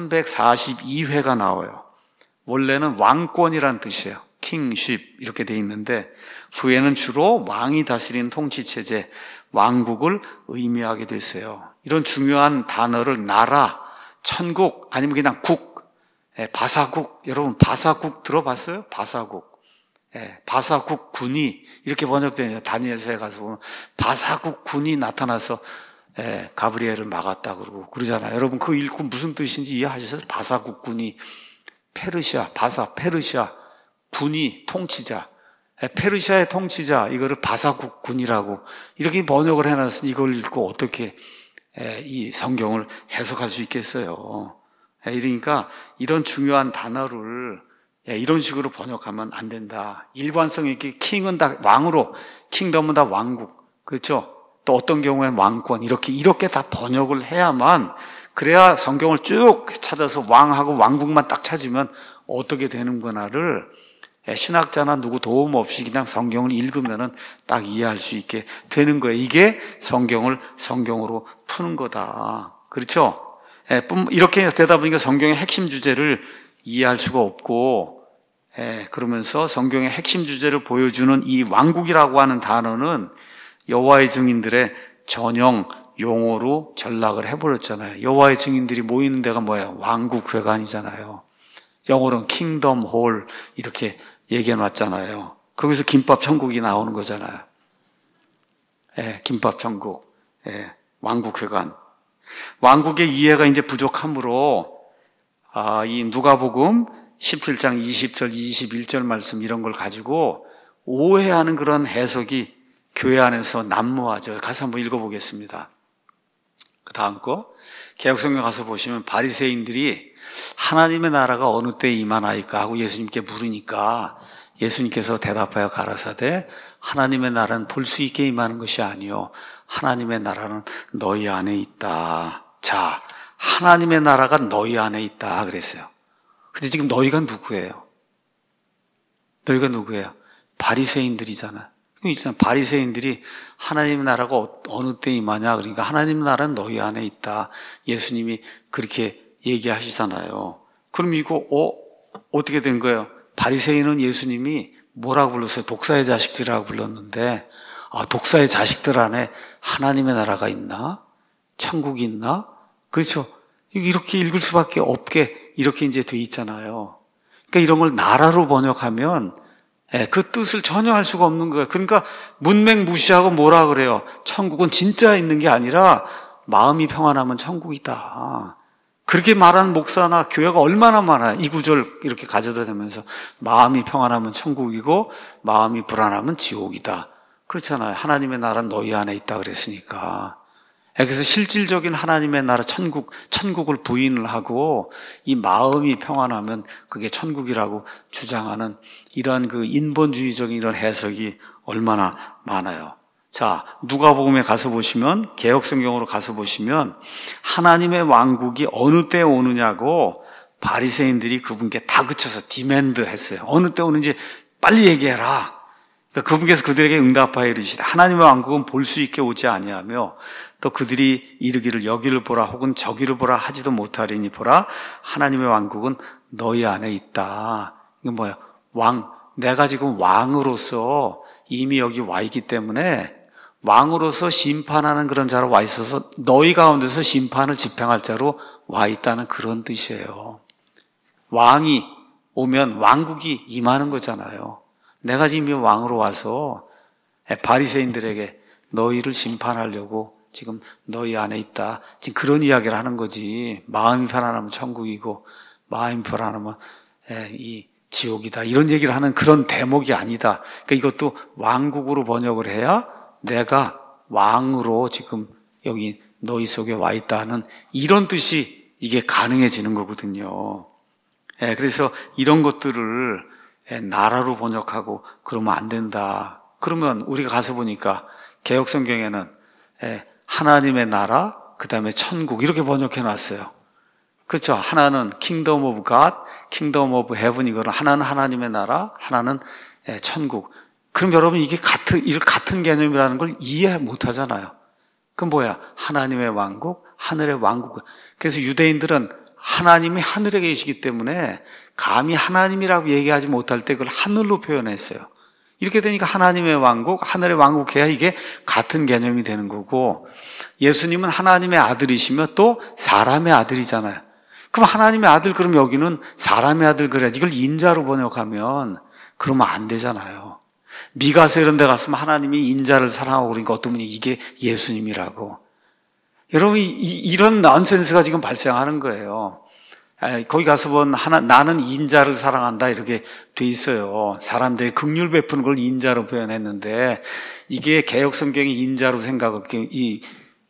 삼백사십이 회가 나와요. 원래는 왕권이란 뜻이에요. 킹십 이렇게 돼 있는데 후에는 주로 왕이 다스리는 통치체제, 왕국을 의미하게 됐어요. 이런 중요한 단어를 나라, 천국, 아니면 그냥 국, 예, 바사국, 여러분 바사국 들어봤어요? 바사국. 예, 바사국 군이 이렇게 번역되네요. 다니엘서에 가서 보면 바사국 군이 나타나서 예, 가브리엘을 막았다 그러고 그러잖아요. 여러분 그거 읽고 무슨 뜻인지 이해하셨어요? 바사국 군이, 페르시아, 바사, 페르시아 군이 통치자, 예, 페르시아의 통치자, 이거를 바사국 군이라고 이렇게 번역을 해놨으니 이걸 읽고 어떻게 예, 이 성경을 해석할 수 있겠어요? 이러니까 이런 중요한 단어를 이런 식으로 번역하면 안 된다. 일관성 있게 킹은 다 왕으로, 킹덤은 다 왕국, 그렇죠? 또 어떤 경우에는 왕권, 이렇게 이렇게 다 번역을 해야만, 그래야 성경을 쭉 찾아서 왕하고 왕국만 딱 찾으면 어떻게 되는구나를 신학자나 누구 도움 없이 그냥 성경을 읽으면은 딱 이해할 수 있게 되는 거예요. 이게 성경을 성경으로 푸는 거다. 그렇죠? 이렇게 되다 보니까 성경의 핵심 주제를 이해할 수가 없고, 그러면서 성경의 핵심 주제를 보여주는 이 왕국이라고 하는 단어는 여호와의 증인들의 전용 용어로 전락을 해버렸잖아요. 여호와의 증인들이 모이는 데가 뭐예요? 왕국회관이잖아요. 영어로는 킹덤 홀 이렇게 얘기해 놨잖아요. 거기서 김밥 천국이 나오는 거잖아요. 예, 김밥 천국, 예, 왕국회관. 왕국의 이해가 이제 부족하므로 아, 이 누가복음 십칠 장 이십 절 이십일 절 말씀 이런 걸 가지고 오해하는 그런 해석이 교회 안에서 난무하죠. 가서 한번 읽어보겠습니다. 그 다음 거 개역성경 가서 보시면 바리새인들이 하나님의 나라가 어느 때에 임하나이까 하고 예수님께 물으니까 예수님께서 대답하여 가라사대 하나님의 나라는 볼 수 있게 임하는 것이 아니요 하나님의 나라는 너희 안에 있다. 자, 하나님의 나라가 너희 안에 있다 그랬어요. 근데 지금 너희가 누구예요? 너희가 누구예요? 바리새인들이잖아요. 있잖아요. 바리새인들이 하나님의 나라가 어느 때 임하냐, 그러니까 하나님의 나라는 너희 안에 있다. 예수님이 그렇게 얘기하시잖아요. 그럼 이거 어 어떻게 된 거예요? 바리새인은 예수님이 뭐라고 불렀어요? 독사의 자식들이라고 불렀는데, 아, 독사의 자식들 안에 하나님의 나라가 있나? 천국이 있나? 그렇죠. 이렇게 읽을 수밖에 없게 이렇게 이제 돼 있잖아요. 그러니까 이런 걸 나라로 번역하면 그 뜻을 전혀 알 수가 없는 거예요. 그러니까 문맹 무시하고 뭐라 그래요? 천국은 진짜 있는 게 아니라 마음이 평안하면 천국이다. 그렇게 말하는 목사나 교회가 얼마나 많아요. 이 구절 이렇게 가져다 대면서 마음이 평안하면 천국이고 마음이 불안하면 지옥이다. 그렇잖아요. 하나님의 나라는 너희 안에 있다 그랬으니까. 그래서 실질적인 하나님의 나라 천국, 천국을 부인을 하고 이 마음이 평안하면 그게 천국이라고 주장하는 이러한 그 인본주의적인 이런 해석이 얼마나 많아요. 자, 누가복음에 가서 보시면, 개역성경으로 가서 보시면 하나님의 왕국이 어느 때 오느냐고 바리새인들이 그분께 다그쳐서 디맨드 했어요. 어느 때 오는지 빨리 얘기해라. 그러니까 그분께서 그들에게 응답하여 이르시되 하나님의 왕국은 볼 수 있게 오지 아니하며 또 그들이 이르기를 여기를 보라 혹은 저기를 보라 하지도 못하리니 보라 하나님의 왕국은 너희 안에 있다. 이건 뭐야? 왕, 내가 지금 왕으로서 이미 여기 와 있기 때문에 왕으로서 심판하는 그런 자로 와 있어서 너희 가운데서 심판을 집행할 자로 와 있다는 그런 뜻이에요. 왕이 오면 왕국이 임하는 거잖아요. 내가 지금 왕으로 와서 바리새인들에게 너희를 심판하려고 지금 너희 안에 있다. 지금 그런 이야기를 하는 거지. 마음이 편안하면 천국이고 마음이 불안하면 이 지옥이다. 이런 얘기를 하는 그런 대목이 아니다. 그러니까 이것도 왕국으로 번역을 해야 내가 왕으로 지금 여기 너희 속에 와 있다 하는 이런 뜻이 이게 가능해지는 거거든요. 예, 그래서 이런 것들을 나라로 번역하고 그러면 안 된다. 그러면 우리가 가서 보니까 개역성경에는 하나님의 나라, 그 다음에 천국 이렇게 번역해 놨어요. 그렇죠. 하나는 Kingdom of God, Kingdom of Heaven 이거는 하나는 하나님의 나라, 하나는 천국. 그럼 여러분 이게 같은, 이 같은 개념이라는 걸 이해 못 하잖아요. 그럼 뭐야? 하나님의 왕국, 하늘의 왕국. 그래서 유대인들은 하나님이 하늘에 계시기 때문에 감히 하나님이라고 얘기하지 못할 때 그걸 하늘로 표현했어요. 이렇게 되니까 하나님의 왕국, 하늘의 왕국 해야 이게 같은 개념이 되는 거고, 예수님은 하나님의 아들이시며 또 사람의 아들이잖아요. 그럼 하나님의 아들, 그럼 여기는 사람의 아들 그래야지. 이걸 인자로 번역하면 그러면 안 되잖아요. 미가서 이런 데 갔으면 하나님이 인자를 사랑하고 그러니까 어떤 분이 이게 예수님이라고. 여러분, 이, 이런 넌센스가 지금 발생하는 거예요. 거기 가서 본 하나, 나는 인자를 사랑한다 이렇게 돼 있어요. 사람들이 긍휼 베푸는 걸 인자로 표현했는데 이게 개역성경이 인자로 생각하고 이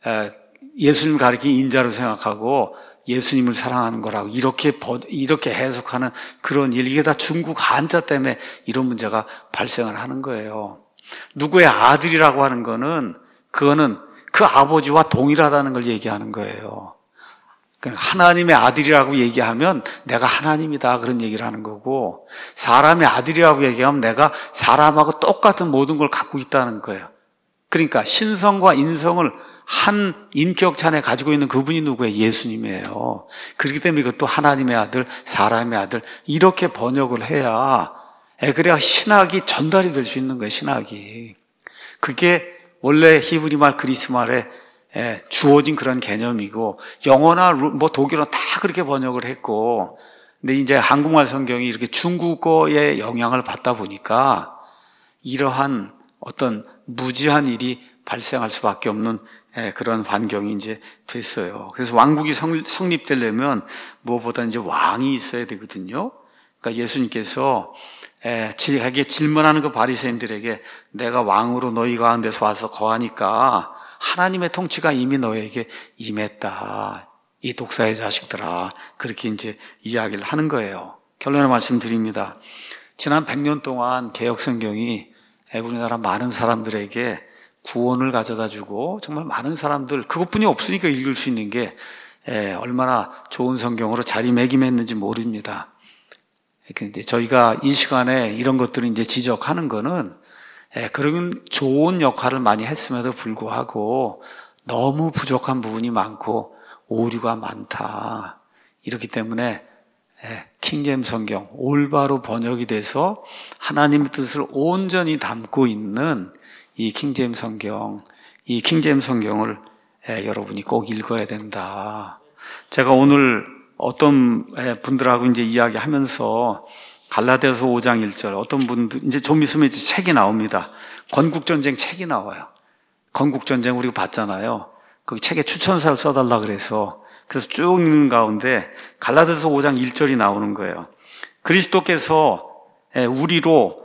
예수님 가리킨 인자로 생각하고 예수님을 사랑하는 거라고 이렇게 이렇게 해석하는 그런 일, 이게 다 중국 한자 때문에 이런 문제가 발생을 하는 거예요. 누구의 아들이라고 하는 거는 그거는 그 아버지와 동일하다는 걸 얘기하는 거예요. 하나님의 아들이라고 얘기하면 내가 하나님이다 그런 얘기를 하는 거고, 사람의 아들이라고 얘기하면 내가 사람하고 똑같은 모든 걸 갖고 있다는 거예요. 그러니까 신성과 인성을 한 인격찬에 가지고 있는 그분이 누구예요? 예수님이에요. 그렇기 때문에 이것도 하나님의 아들, 사람의 아들 이렇게 번역을 해야 그래야 신학이 전달이 될 수 있는 거예요. 신학이. 그게 원래 히브리 말 그리스 말에 예, 주어진 그런 개념이고, 영어나 뭐 독일어 다 그렇게 번역을 했고, 근데 이제 한국말 성경이 이렇게 중국어의 영향을 받다 보니까 이러한 어떤 무지한 일이 발생할 수밖에 없는 예, 그런 환경이 이제 됐어요. 그래서 왕국이 성립되려면 무엇보다 이제 왕이 있어야 되거든요. 그러니까 예수님께서 예, 자기에게 질문하는 그 바리새인들에게 내가 왕으로 너희 가운데서 와서 거하니까 하나님의 통치가 이미 너에게 임했다. 이 독사의 자식들아. 그렇게 이제 이야기를 하는 거예요. 결론을 말씀드립니다. 지난 백 년 동안 개역성경이 우리나라 많은 사람들에게 구원을 가져다 주고 정말 많은 사람들, 그것뿐이 없으니까 읽을 수 있는 게 얼마나 좋은 성경으로 자리매김했는지 모릅니다. 근데 저희가 이 시간에 이런 것들을 이제 지적하는 거는 예, 그런 좋은 역할을 많이 했음에도 불구하고 너무 부족한 부분이 많고 오류가 많다. 이렇기 때문에 예, 킹제임스 성경 올바로 번역이 돼서 하나님의 뜻을 온전히 담고 있는 이 킹제임스 성경, 이 킹제임스 성경을 예, 여러분이 꼭 읽어야 된다. 제가 오늘 어떤 예, 분들하고 이제 이야기하면서 갈라디아서 오 장 일 절 어떤 분들 이제 좀 있으면 이제 책이 나옵니다. 건국전쟁 책이 나와요. 건국전쟁 우리가 봤잖아요. 거기 책에 추천사를 써달라 그래서 그래서 쭉 읽는 가운데 갈라디아서 오 장 일 절이 나오는 거예요. 그리스도께서 우리로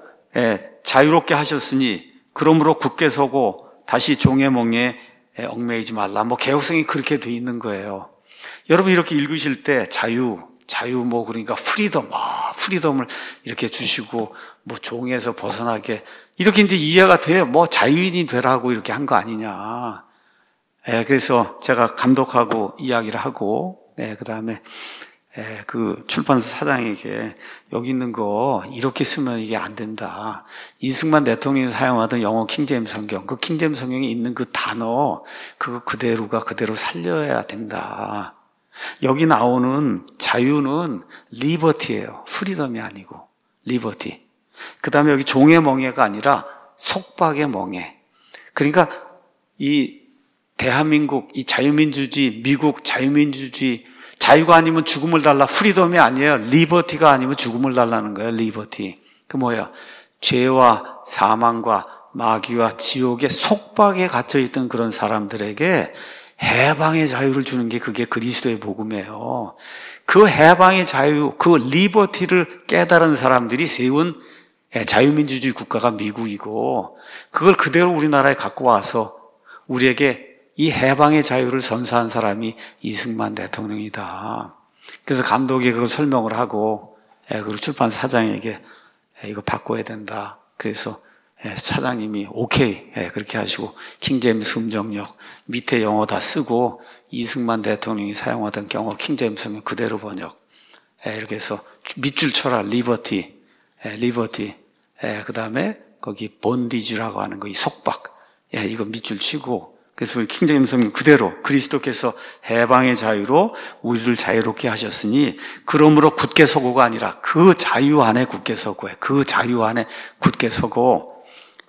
자유롭게 하셨으니 그러므로 굳게 서고 다시 종의 멍에 얽매이지 말라. 뭐 개혁성이 그렇게 돼 있는 거예요. 여러분 이렇게 읽으실 때 자유, 자유 뭐 그러니까 프리덤, 아, 프리덤을 이렇게 주시고 뭐 종에서 벗어나게 이렇게 이제 이해가 돼요. 뭐 자유인이 되라고 이렇게 한 거 아니냐. 예, 그래서 제가 감독하고 이야기를 하고, 예, 그 다음에, 예, 그 출판사 사장에게 여기 있는 거 이렇게 쓰면 이게 안 된다. 이승만 대통령이 사용하던 영어 킹제임스 성경, 그 킹제임스 성경에 있는 그 단어, 그거 그대로가 그대로 살려야 된다. 여기 나오는 자유는 리버티예요. 프리덤이 아니고, 리버티. 그 다음에 여기 종의 멍에가 아니라 속박의 멍에. 그러니까 이 대한민국, 이 자유민주주의, 미국 자유민주주의, 자유가 아니면 죽음을 달라. 프리덤이 아니에요. 리버티가 아니면 죽음을 달라는 거예요. 리버티. 그 뭐예요? 죄와 사망과 마귀와 지옥의 속박에 갇혀있던 그런 사람들에게 해방의 자유를 주는 게 그게 그리스도의 복음이에요. 그 해방의 자유, 그 리버티를 깨달은 사람들이 세운 자유민주주의 국가가 미국이고 그걸 그대로 우리나라에 갖고 와서 우리에게 이 해방의 자유를 선사한 사람이 이승만 대통령이다. 그래서 감독이 그걸 설명을 하고 그 출판 사장에게 이거 바꿔야 된다. 그래서 사장님이 오케이 그렇게 하시고 킹제임스 음정역 밑에 영어 다 쓰고 이승만 대통령이 사용하던 영어 킹제임스 성경 그대로 번역 이렇게 해서 밑줄 쳐라. 리버티, 리버티. 그 다음에 거기 본디지라고 하는 거 이 속박 이거 밑줄 치고 그래서 우리 킹제임스 성경 그대로 그리스도께서 해방의 자유로 우리를 자유롭게 하셨으니 그러므로 굳게 서고가 아니라 그 자유 안에 굳게 서고요. 그 자유 안에 굳게 서고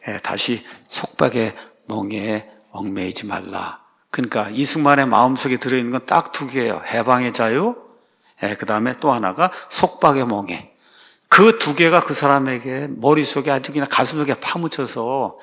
다시 속박의 멍에에 얽매이지 말라. 그러니까 이승만의 마음속에 들어있는 건 딱 두 개예요. 해방의 자유, 그 다음에 또 하나가 속박의 멍에. 그 두 개가 그 사람에게 머릿속에 아주 그냥 가슴속에 파묻혀서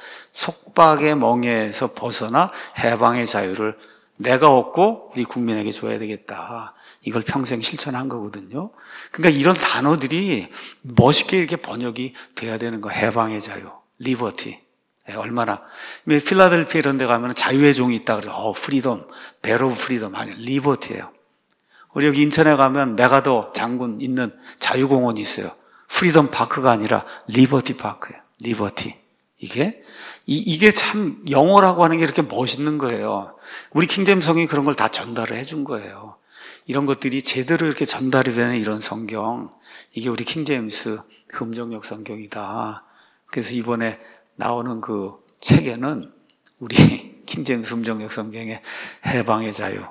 속박의 멍에에서 벗어나 해방의 자유를 내가 얻고 우리 국민에게 줘야 되겠다. 이걸 평생 실천한 거거든요. 그러니까 이런 단어들이 멋있게 이렇게 번역이 돼야 되는 거. 해방의 자유, 리버티. 얼마나 필라델피아 이런 데 가면 자유의 종이 있다 그래서 어, 프리덤, 벨 오브 프리덤 아니 리버티예요. 우리 여기 인천에 가면 메가더 장군 있는 자유공원이 있어요. 프리덤 파크가 아니라 리버티 파크예요. 리버티. 이게 이, 이게 참 영어라고 하는 게 이렇게 멋있는 거예요. 우리 킹제임스 성경이 그런 걸 다 전달을 해준 거예요. 이런 것들이 제대로 이렇게 전달이 되는 이런 성경, 이게 우리 킹제임스 음정역 성경이다. 그래서 이번에 나오는 그 책에는 우리 킹제임스 음정역 성경의 해방의 자유,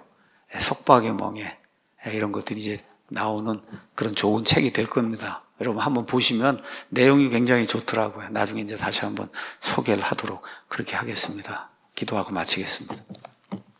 속박의 멍에 이런 것들이 이제 나오는 그런 좋은 책이 될 겁니다. 여러분 한번 보시면 내용이 굉장히 좋더라고요. 나중에 이제 다시 한번 소개를 하도록 그렇게 하겠습니다. 기도하고 마치겠습니다.